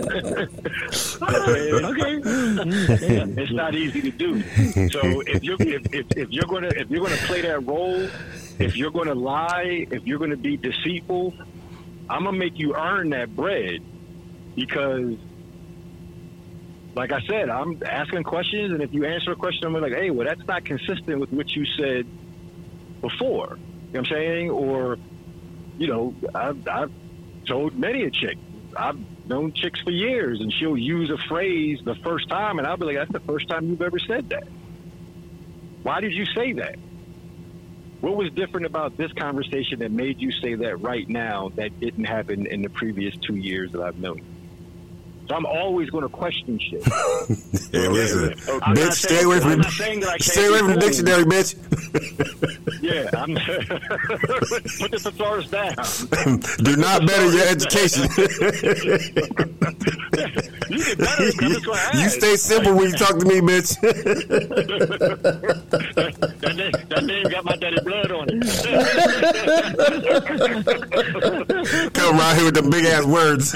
Okay. It's not easy to do. So if you're if, if, if you're gonna if you're gonna play that role, if you're gonna lie, if you're gonna be deceitful, I'm gonna make you earn that bread because. Like I said, I'm asking questions, and if you answer a question, I'm like, hey, well, that's not consistent with what you said before. You know what I'm saying? Or, you know, I've, I've told many a chick. I've known chicks for years, and she'll use a phrase the first time, and I'll be like, that's the first time you've ever said that. Why did you say that? What was different about this conversation that made you say that right now that didn't happen in the previous two years that I've known you? So I'm always going to question shit. Hey, listen, I'm bitch, not stay saying- away from I'm the not saying that I can't stay away be from the fooled. dictionary, bitch. Yeah, I'm. Put the thesaurus down. Do not better your education. You get better. I'm just gonna ask. You stay simple when you talk to me, bitch. that, name, that name got my daddy blood on it. Come around here with the big ass words.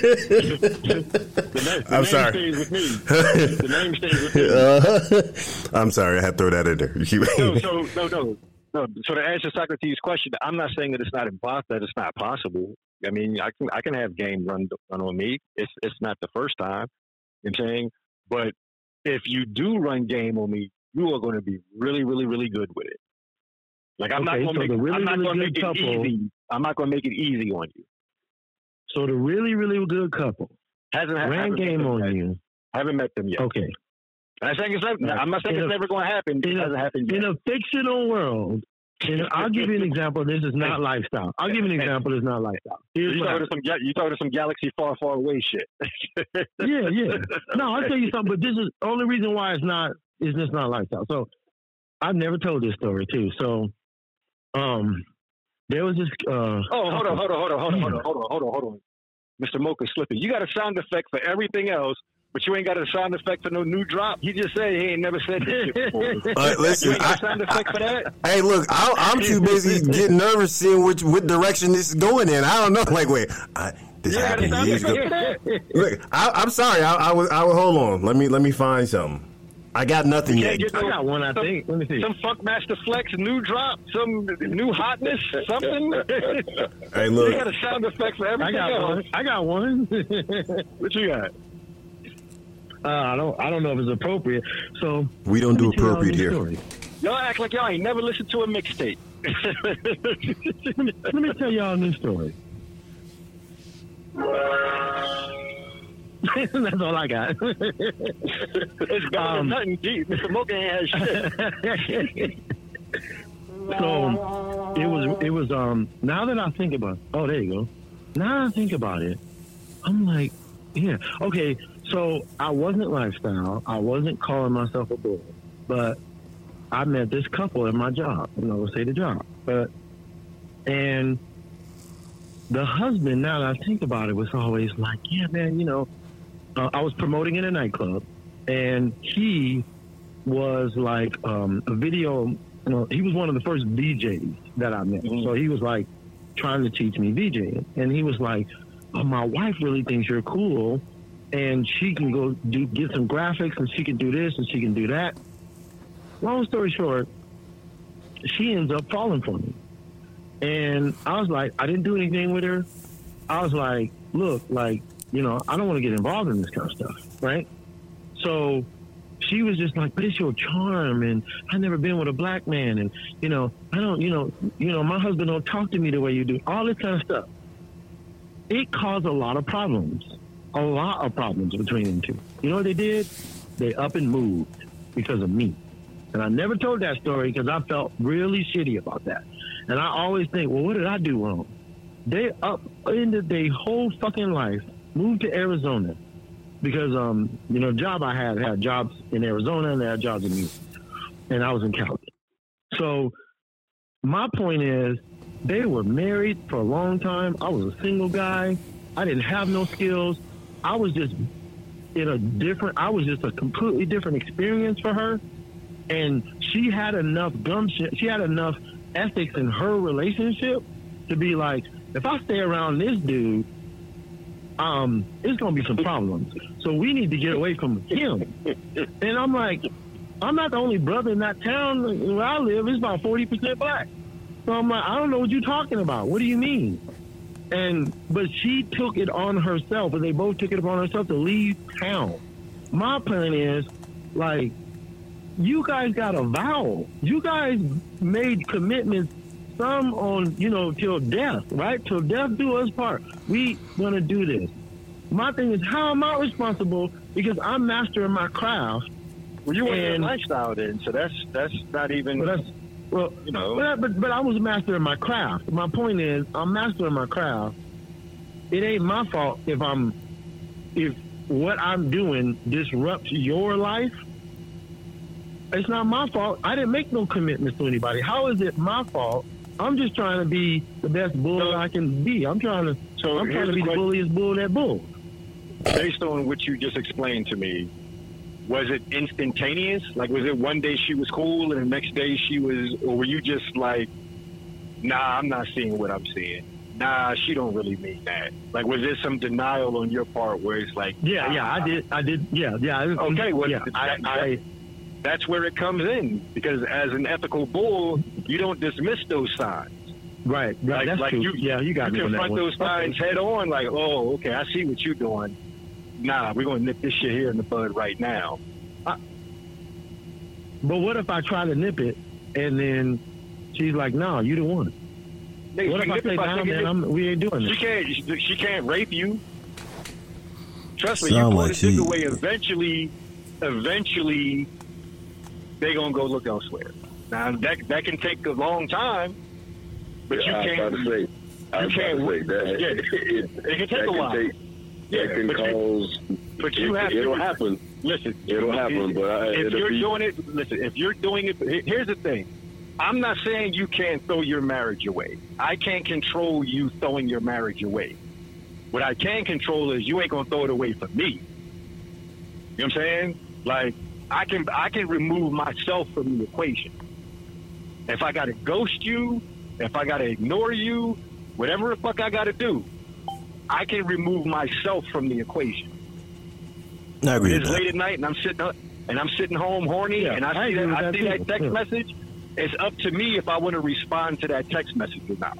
The name, the I'm name sorry. stays with me. The name stays with me. Uh, I'm sorry, I had to throw that in there. No, so no, no, no. So to answer Socrates' question, I'm not saying that it's not impossible. That it's not possible. I mean, I can I can have game run run on me. It's it's not the first time. You know what I'm saying, but if you do run game on me, you are going to be really, really, really good with it. Like I'm Okay, not going so to the make, really, I'm not really going to good make it couple- easy. I'm not going to make it easy on you. So the really, really good couple Hasn't ran haven't met game them on yet. you. Haven't met them yet. Okay. I'm saying it's never, I'm not saying In it's a- never going to happen. It in a- hasn't happened yet. In a fictional world, in a, I'll give you an example. This is not lifestyle. I'll give you an example. It's not lifestyle. Here's You what talking to some ga- you talking to some galaxy far, far away shit. Yeah, yeah. No, I'll tell you something, but this is the only reason why it's not is this not lifestyle. So I've never told this story too. So um there was this uh Oh, hold on, hold on, hold on, hold on, hold on, hold on, hold on, hold on. Mister Mocha slipping. You got a sound effect for everything else, But you ain't got a sound effect for no new drop. He just said he ain't never said this shit before. Uh, listen, you ain't got a I- sound effect for that? Hey, look, I, I'm too busy getting nervous seeing which what direction this is going in. I don't know. Like, wait, I, this You ain't got a happened sound years effect ago. for that? Look, I, I'm sorry. I, I was. I was. Hold on. Let me. Let me find something. I got nothing You yet. can't get I no- got one, I some, think. Let me see. Some Funkmaster Flex new drop, some new hotness, something. Hey, You look. got a sound effect for I everything got else. one. I got one. What you got? uh, I don't. I don't know if it's appropriate. So We don't let do me tell y'all appropriate this here. story. Y'all act like y'all ain't never listened to a mixtape. Let me, let me tell y'all a new story. That's all I got. It's better Um, than nothing deep. Mister Mocha ain't had shit. So it was. It was. Um. Now that I think about. Oh, there you go. Now that I think about it, I'm like, yeah, okay. So I wasn't lifestyle. I wasn't calling myself a bull, but I met this couple at my job. I'm not gonna say the job, but and the husband. Now that I think about it, was always like, yeah, man, you know, uh, I was promoting in a nightclub, and he was like um, a video. You know, he was one of the first D Js that I met. Mhm. So he was like trying to teach me DJing, and he was like, oh, my wife really thinks you're cool, and she can go do get some graphics, and she can do this, and she can do that. Long story short, she ends up falling for me. And I was like, I didn't do anything with her. I was like, look, like, you know, I don't want to get involved in this kind of stuff, right? So she was just like, but it's your charm, and I've never been with a black man, and, you know, I don't, you know, you know, my husband don't talk to me the way you do, all this kind of stuff. It caused a lot of problems, a lot of problems between them two. You know what they did? They up and moved because of me. And I never told that story because I felt really shitty about that. And I always think, well, what did I do wrong? They up ended their whole fucking life, moved to Arizona because, um, you know, the job I had had jobs in Arizona and they had jobs in New York. And I was in Cali. So my point is, they were married for a long time. I was a single guy. I didn't have no skills. I was just in a different, I was just a completely different experience for her. And she had enough gumption, she had enough ethics in her relationship to be like, if I stay around this dude, um, it's going to be some problems. So we need to get away from him. And I'm like, I'm not the only brother in that town where I live. It's about forty percent black. So I'm like, I don't know what you're talking about. What do you mean? And but she took it on herself, and they both took it upon herself to leave town. My plan is, like, you guys got a vow. You guys made commitments, some on, you know, till death, right? Till death do us part. We gonna do this. My thing is, how am I responsible? Because I'm mastering my craft. Well, you weren't in And- lifestyle then, so that's that's not even. But that's, well, You know. but, but but I was mastering my craft. My point is, I'm mastering my craft. It ain't my fault if I'm if what I'm doing disrupts your life. It's not my fault. I didn't make no commitments to anybody. How is it my fault? I'm just trying to be the best bull So- I can be. I'm trying to. So I'm here's trying to the be the question. bulliest bull that bull. Based on what you just explained to me, was it instantaneous? Like, was it one day she was cool and the next day she was, or were you just like, nah, I'm not seeing what I'm seeing. Nah, she don't really mean that. Like, was there some denial on your part where it's like, Yeah, nah, yeah, I did. I did. Yeah, yeah. it- Okay, well, yeah, I, that- I, That's where it comes in, because as an ethical bull, you don't dismiss those signs. right, right. Like, that's like true. you, yeah, you got you me on that confront one. those signs head on. Like, oh, okay, I see what you're doing. Nah, we're gonna nip this shit here in the bud right now. But what if I try to nip it and then she's like, "No, you the one." Nigga, What you if I nip it say, by "Nah, thinking man, it- I'm, we ain't doing She this"? can't. She, she can't rape you. Trust me. Sound You pull like this dick she- away. Eventually, eventually, they gonna go look elsewhere. Now that that can take a long time, but Yeah, I you was can't. about to say, I was you about can't- to say that. yeah, it, it can take that a can while. take- Yeah, that can but you- cause. But you it, have it'll to happen. listen. It'll happen, but I, if it'll you're be, doing it, listen. If you're doing it, he- here's the thing. I'm not saying you can't throw your marriage away. I can't control you throwing your marriage away. What I can control is you ain't gonna throw it away for me. You know what I'm saying? Like, I can I can remove myself from the equation. If I gotta ghost you, if I gotta ignore you, whatever the fuck I gotta do, I can remove myself from the equation. I agree with It's that. late at night and I'm sitting up, and I'm sitting home horny, Yeah, and I I see agree that with I that see too. that text Yeah. message. It's up to me if I want to respond to that text message or not. I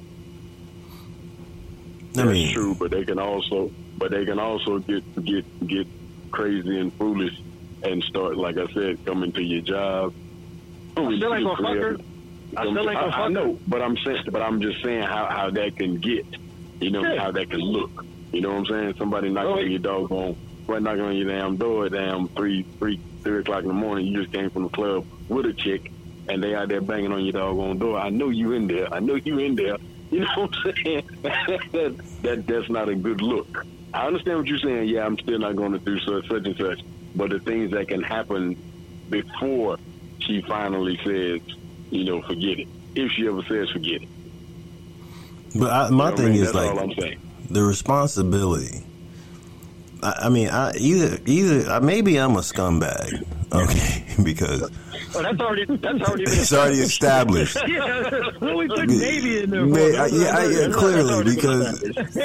That's mean, true, but they can also, but they can also get get get crazy and foolish and start, like I said, coming to your job. I still ain't gonna fuck her. I still ain't gonna I, fuck I her. know, but I'm saying, but I'm just saying how, how that can get. You know Yeah. how that can look. You know what I'm saying? Somebody knocking Oh, on your doggone, right knocking on your damn door at damn three, three, three o'clock in the morning. You just came from the club with a chick, and they out there banging on your doggone door. I know you in there. I know you in there. You know what I'm saying? that, that that's not a good look. I understand what you're saying. Yeah, I'm still not going to do such such and such. But the things that can happen before she finally says, you know, forget it. If she ever says forget it. but I, my You know what I thing mean? is That's all like I'm saying. the responsibility. I, I mean, I either either uh, maybe I'm a scumbag, okay, because Oh, that's already that's already been it's already established. Yeah, well, we put Navy in there. Ma- for I- us. yeah, I- yeah, clearly because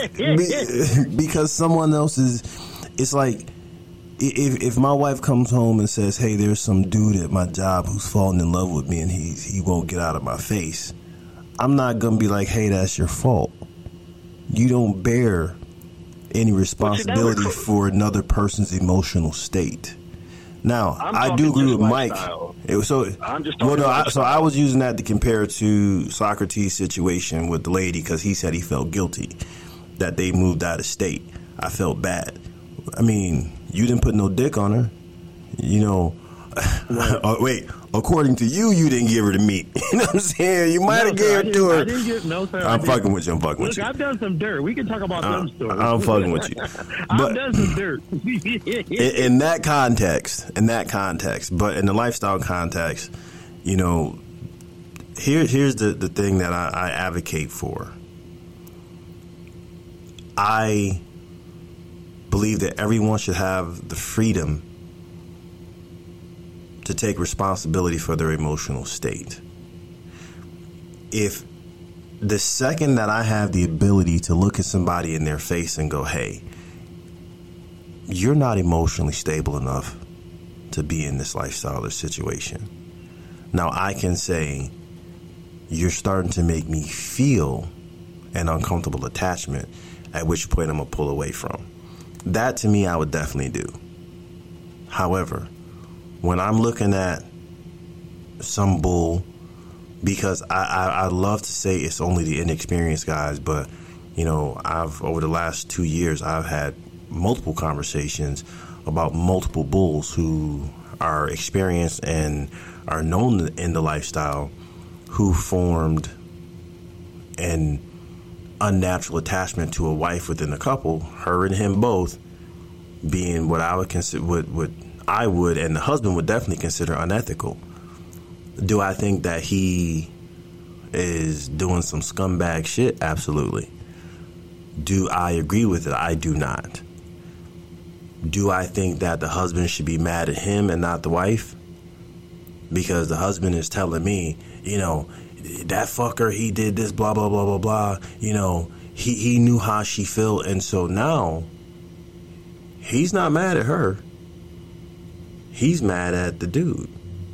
be- because someone else is. It's like if if my wife comes home and says, "Hey, there's some dude at my job who's falling in love with me and he he won't get out of my face," I'm not gonna be like, "Hey, that's your fault." You don't bear any responsibility for another person's emotional state. Now, I'm I talking do agree just with Mike. lifestyle. It was so I'm just well, talking no, I, so lifestyle. I was using that to compare to Socrates' situation with the lady because he said he felt guilty that they moved out of state. I felt bad. I mean, you didn't put no dick on her. You know, oh, wait. According to you, you didn't give her the meat. You know what I'm saying? You might No, have sir, I gave it didn't- to her. I didn't get, no, sir. I I'm didn't. fucking with you. I'm fucking Look, with you. I've done some dirt. We can talk about Uh, them stories. I'm fucking with you. I've But- done some dirt. in, in that context, in that context, but in the lifestyle context, you know, here here's the, the thing that I, I advocate for. I believe that everyone should have the freedom to take responsibility for their emotional state. If the second that I have the ability to look at somebody in their face and go, hey, you're not emotionally stable enough to be in this lifestyle or situation. Now I can say, you're starting to make me feel an uncomfortable attachment, at which point I'm going to pull away from. That to me, I would definitely do. However, when I'm looking at some bull, because I, I, I love to say it's only the inexperienced guys, but, you know, I've, over the last two years, I've had multiple conversations about multiple bulls who are experienced and are known in the lifestyle who formed an unnatural attachment to a wife within the couple, her and him both being what I would consider, what, what I would, and the husband would definitely consider unethical. Do I think that he is doing some scumbag shit? Absolutely. Do I agree with it? I do not. Do I think that the husband should be mad at him and not the wife? Because the husband is telling me, you know, that fucker, he did this, blah, blah, blah, blah, blah. You know, he, he knew how she felt. And so now he's not mad at her. He's mad at the dude.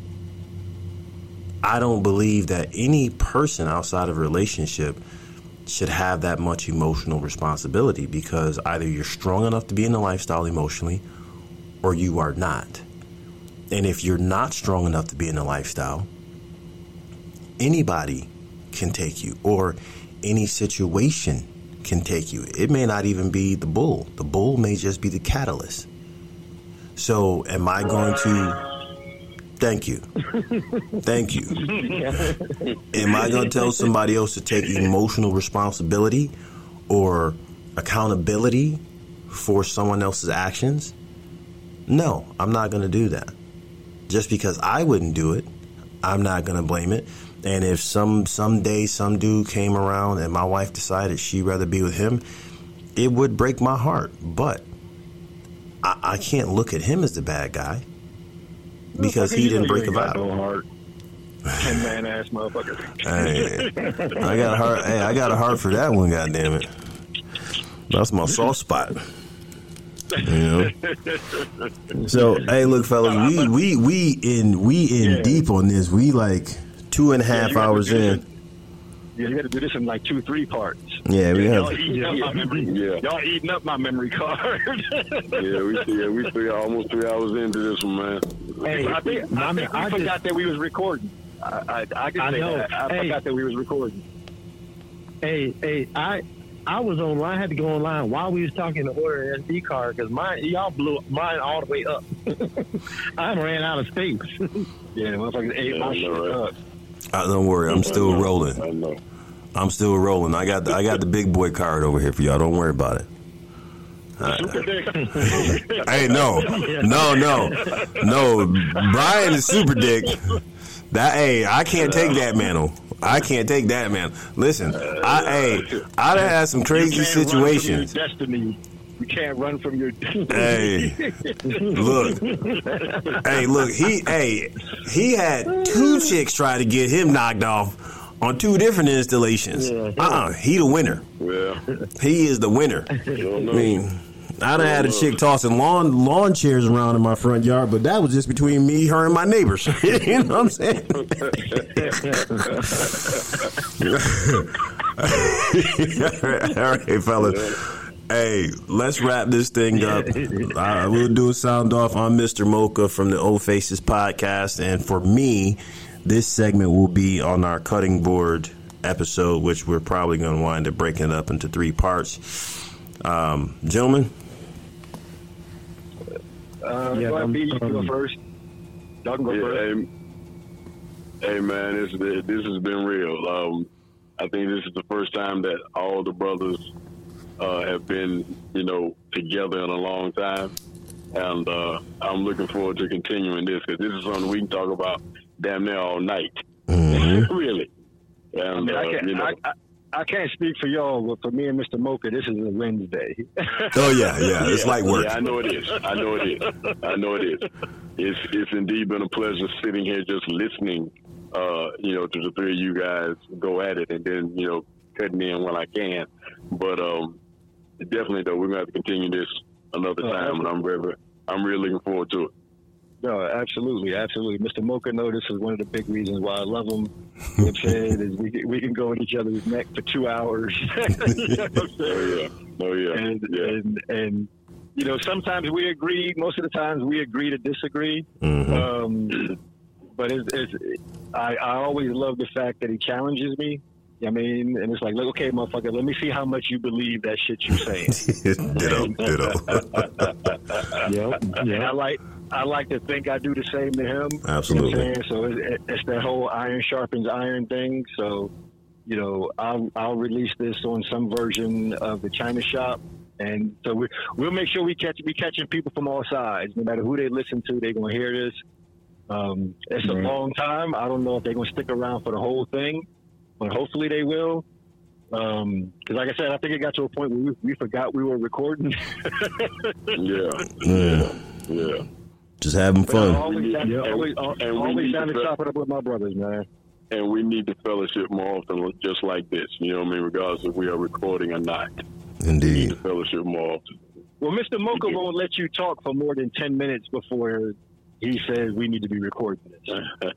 I don't believe that any person outside of a relationship should have that much emotional responsibility, because either you're strong enough to be in the lifestyle emotionally or you are not. And if you're not strong enough to be in the lifestyle, anybody can take you, or any situation can take you. It may not even be the bull. The bull may just be the catalyst. So am I going to... Thank you. Thank you. Am I going to tell somebody else to take emotional responsibility or accountability for someone else's actions? No, I'm not going to do that. Just because I wouldn't do it, I'm not going to blame it. And if some someday some dude came around and my wife decided she'd rather be with him, it would break my heart. But I, I can't look at him as the bad guy because he didn't break a vow. No heart. Ten man ass motherfucker. Hey, I got a heart. Hey, I got a heart for that one. Goddamn it, that's my soft spot. You know. So hey, look, fellas, we we we in we in yeah. deep on this. We like two and a half yeah, hours in. Yeah, you got to do this in like two, three parts. Yeah, we y'all have. Eating up my memory, yeah. Y'all eating up my memory card. yeah, we yeah we three almost three hours into this one, man. Hey, I think I, think I, I forgot just, that we was recording. I I, I can I say know. that. I hey, forgot that we was recording. Hey, hey, I I was online. I had to go online while we was talking to order an S D card because mine y'all blew mine all the way up. I ran out of space. Yeah, motherfuckers ate yeah, my shit right. up. Uh, don't worry, I'm still I know, rolling. I know. I'm still rolling. I got the, I got the big boy card over here for y'all. Don't worry about it. Uh, hey, no, no, no, no. Brian is super dick. That hey, I can't take that mantle. I can't take that man. Listen, I hey, I done had some crazy situations. Run from your destiny. You can't run from your Hey, look. Hey, look. He, hey, he had two chicks try to get him knocked off on two different installations. Uh uh He the winner. Yeah. He is the winner. I mean, I done had a chick tossing lawn lawn chairs around in my front yard, but that was just between me, her, and my neighbors. You know what I'm saying? All right, fellas. Hey, let's wrap this thing up. Uh, we'll do a sound off. I'm Mister Mocha from the Old Faces podcast. And for me, this segment will be on our cutting board episode, which we're probably going to wind up breaking it up into three parts. Um, gentlemen? Uh, yeah, go ahead, B. You go first. Y'all can go yeah, first. Hey, hey, man, this, this has been real. Um, I think this is the first time that all the brothers Uh, have been, you know, together in a long time, and uh, I'm looking forward to continuing this because this is something we can talk about damn near all night, mm-hmm. really. And, I, mean, I, uh, can't, you know, I, I, I can't speak for y'all, but for me and Mister Mocha, this is a Wednesday. Oh yeah, yeah, it's yeah, like work. Yeah, I know it is. I know it is. I know it is. It's it's indeed been a pleasure sitting here just listening, uh, you know, to the three of you guys go at it, and then you know, cutting in when I can, but um. Definitely, though, we're going to have to continue this another oh, time, and I'm really, I'm really looking forward to it. No, absolutely, absolutely. Mister Mocha, no, this is one of the big reasons why I love him. You know what I'm saying? Is we, we can go in each other's neck for two hours. You know what I'm saying? Oh, yeah. Oh, yeah. And, yeah. and, and, you know, sometimes we agree. Most of the times we agree to disagree. Mm-hmm. Um, but it's, it's, I, I always love the fact that he challenges me. I mean, and it's like, look, okay, motherfucker, let me see how much you believe that shit you're saying. ditto, ditto. Yep. Yeah. I like, I like to think I do the same to him. Absolutely. You know what I'm saying? So it's, it's that whole iron sharpens iron thing. So, you know, I'll, I'll release this on some version of the China Shop. And so we, we'll make sure we catch, we catching people from all sides. No matter who they listen to, they're going to hear this. Um, it's mm-hmm. a long time. I don't know if they're going to stick around for the whole thing. But hopefully they will. Because, um, like I said, I think it got to a point where we, we forgot we were recording. yeah. Yeah. Yeah. Just having fun. Always down, yeah. always, and always down to chop it up with my brothers, man. And we need to fellowship more often, just like this. You know what I mean? Regardless if we are recording or not. Indeed. We need to fellowship more often. Well, Mister Mocha won't let you talk for more than ten minutes before he says we need to be recording this.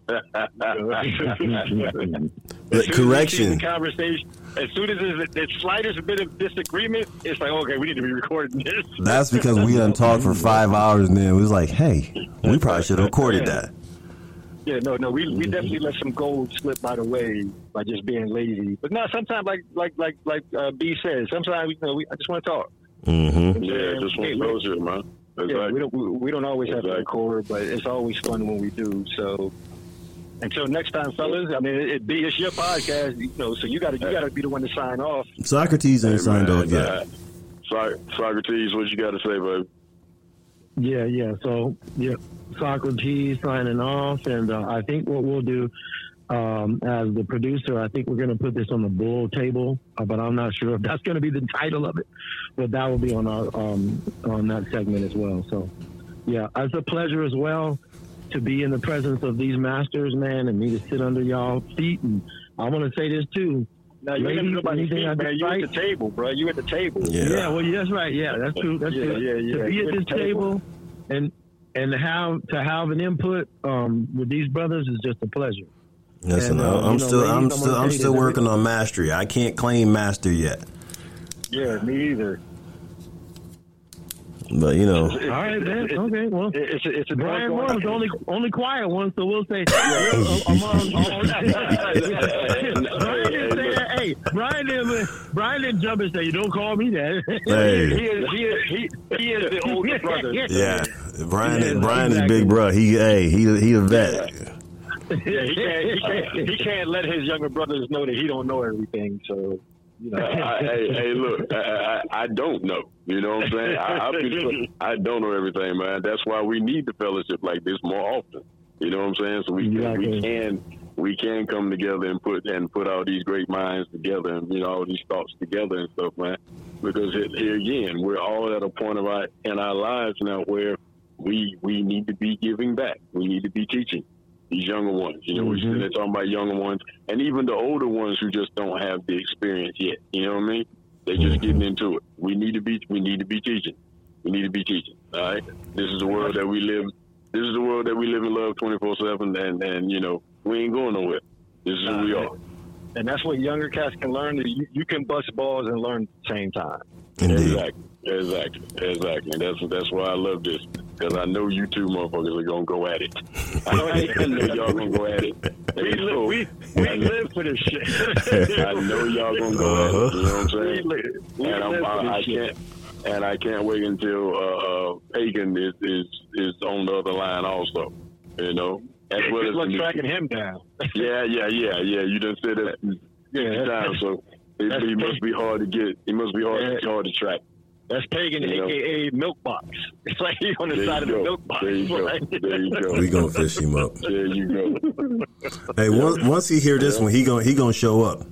Correction. Conversation. As soon as there's the slightest bit of disagreement, it's like, okay, we need to be recording this. That's because we done talked for five hours and then it was like, hey, we probably should have recorded yeah. that. Yeah, no, no, we we definitely let some gold slip by the way by just being lazy. But no, sometimes like like like like uh, B says, sometimes you know we I just want to talk. Mm-hmm. Yeah, just want to close it, man. Exactly. Yeah, we don't we, we don't always exactly. have to record, but it's always fun when we do. So until next time, fellas. I mean, it, it be it's your podcast, you know. So you got to you got to be the one to sign off. Socrates ain't hey, signed man, off yet. Uh, so- Socrates, what you got to say, babe? Yeah, yeah. So yeah, Socrates signing off, and uh, I think what we'll do. um, as the producer, I think we're going to put this on the Bull table, uh, but I'm not sure if that's going to be the title of it. But that will be on our um, on that segment as well. So, yeah, it's a pleasure as well to be in the presence of these masters, man, and me to sit under y'all feet. And I want to say this too. Now you ain't nobody's feet, man. You at the table, bro. You at the table. Yeah. yeah, well, that's right. Yeah, that's true. That's yeah, true. Yeah, yeah, To be at this table, table and and have to have an input um, with these brothers is just a pleasure. Listen, and, uh, I'm, you know, still, ladies, I'm I'm still, I'm still working on mastery. I can't claim master yet. Yeah, me either. But you know, all right, man. Okay, well, it's a, it's a Brian Moore was the only only quiet one, so we'll say. among, Brian didn't say that. Hey, Brian didn't. Brian didn't jump and say, "You don't call me that." Hey. he is he is he, he is the older brother. Yeah, Brian. Yeah, Brian exactly. is big bro. He hey he he a vet. Yeah, he can't, he can't he can't let his younger brothers know that he don't know everything. So. You know, I, hey, hey, look, I, I, I don't know. You know what I'm saying? I, I, feel, I don't know everything, man. That's why we need the fellowship like this more often. You know what I'm saying? So we exactly. we can we can come together and put and put all these great minds together and you know all these thoughts together and stuff, man. Because it, here again, we're all at a point of our in our lives now where we we need to be giving back. We need to be teaching these younger ones. You know, mm-hmm. we're sitting talking about younger ones, and even the older ones who just don't have the experience yet. You know what I mean? They're just getting into it. We need to be. We need to be teaching. We need to be teaching. All right. This is the world that we live. This is the world that we live and love twenty-four seven, and and you know we ain't going nowhere. This is who we are. And that's what younger cats can learn. That you, you can bust balls and learn at the same time. Indeed. Exactly. Exactly. Exactly. And that's that's why I love this. Because I know you two motherfuckers are going to go at it. I know y'all going to go at it. We, li- we, we live for this shit. I know y'all going to go uh-huh. at it. You know what I'm saying? We live, we and I'm, I, I can't and I can't wait until uh, uh, Pagan is, is is on the other line also. You know? As well as Good luck tracking him down. Yeah, yeah, yeah, yeah. You done said it yeah. time, so it, he must be hard to get. He must be hard, yeah. hard to track. That's Pagan, you know? A K A Milk Box. It's like he's on the there side of go. the milk box. There you go. There you go. We gonna fish him up. There you go. Hey, once, once he hear this yeah. one, he gonna he gonna show up.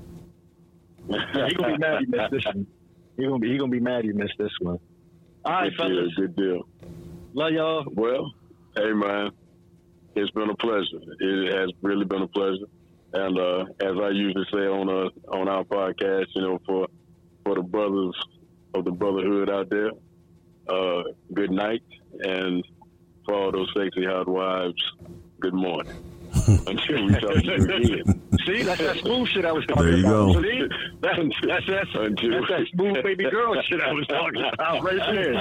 Yeah, he gonna be mad he missed this one. He gonna be he gonna be mad he missed this one. All right, good fellas. Deal, good deal. Love y'all. Well, hey man, it's been a pleasure. It has really been a pleasure. And uh, as I usually say on uh, on our podcast, you know, for for the brothers of the brotherhood out there, uh, good night, and for all those sexy housewives, good morning. Until we talk to you again. See, that's that smooth shit I was talking there you about. Go. See, that's that's that's, Until, that's that smooth baby girl shit I was talking about right there.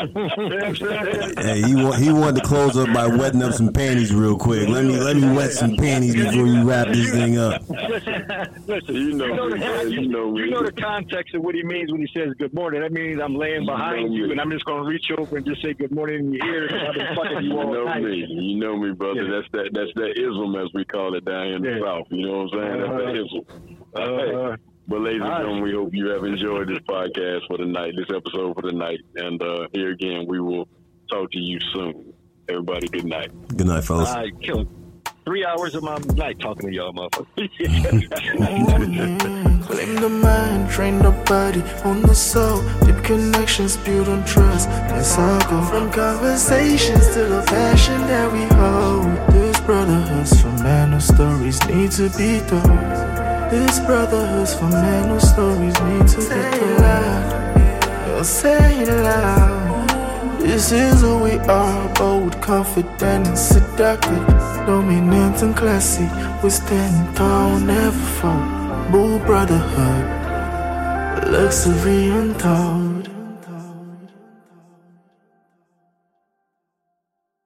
Hey, he want, he wanted to close up by wetting up some panties real quick. Let me let me wet some panties before you wrap this thing up. Listen, listen you know, you know, the, you, know, you know the context of what he means when he says good morning. That means I'm laying behind you, you and I'm just going to reach over and just say good morning in your ear. And I've been fucking you all know night. me. You know me, brother. Yeah. That's that. That's that ism, as we call it down here in the yeah. South. You know what I'm saying? That's that ism. Uh, hey. But ladies and gentlemen, we hope you have enjoyed this podcast for the night, this episode for the night. And uh, here again, we will talk to you soon. Everybody, good night. Good night, fellas. All right, kill it. Three hours of my night talking to y'all, motherfuckers. Claim the mind, train the body on the soul. Deep connections built on trust. Let's all go from conversations to the passion that we hold. This brotherhood's for men whose stories need to be told. This brotherhood's for men whose stories need to say be told. Loud. You'll say it loud. This is who we are, bold, confident and seductive, dominant and classy. We stand tall, never fall. Bull brotherhood, luxury untold.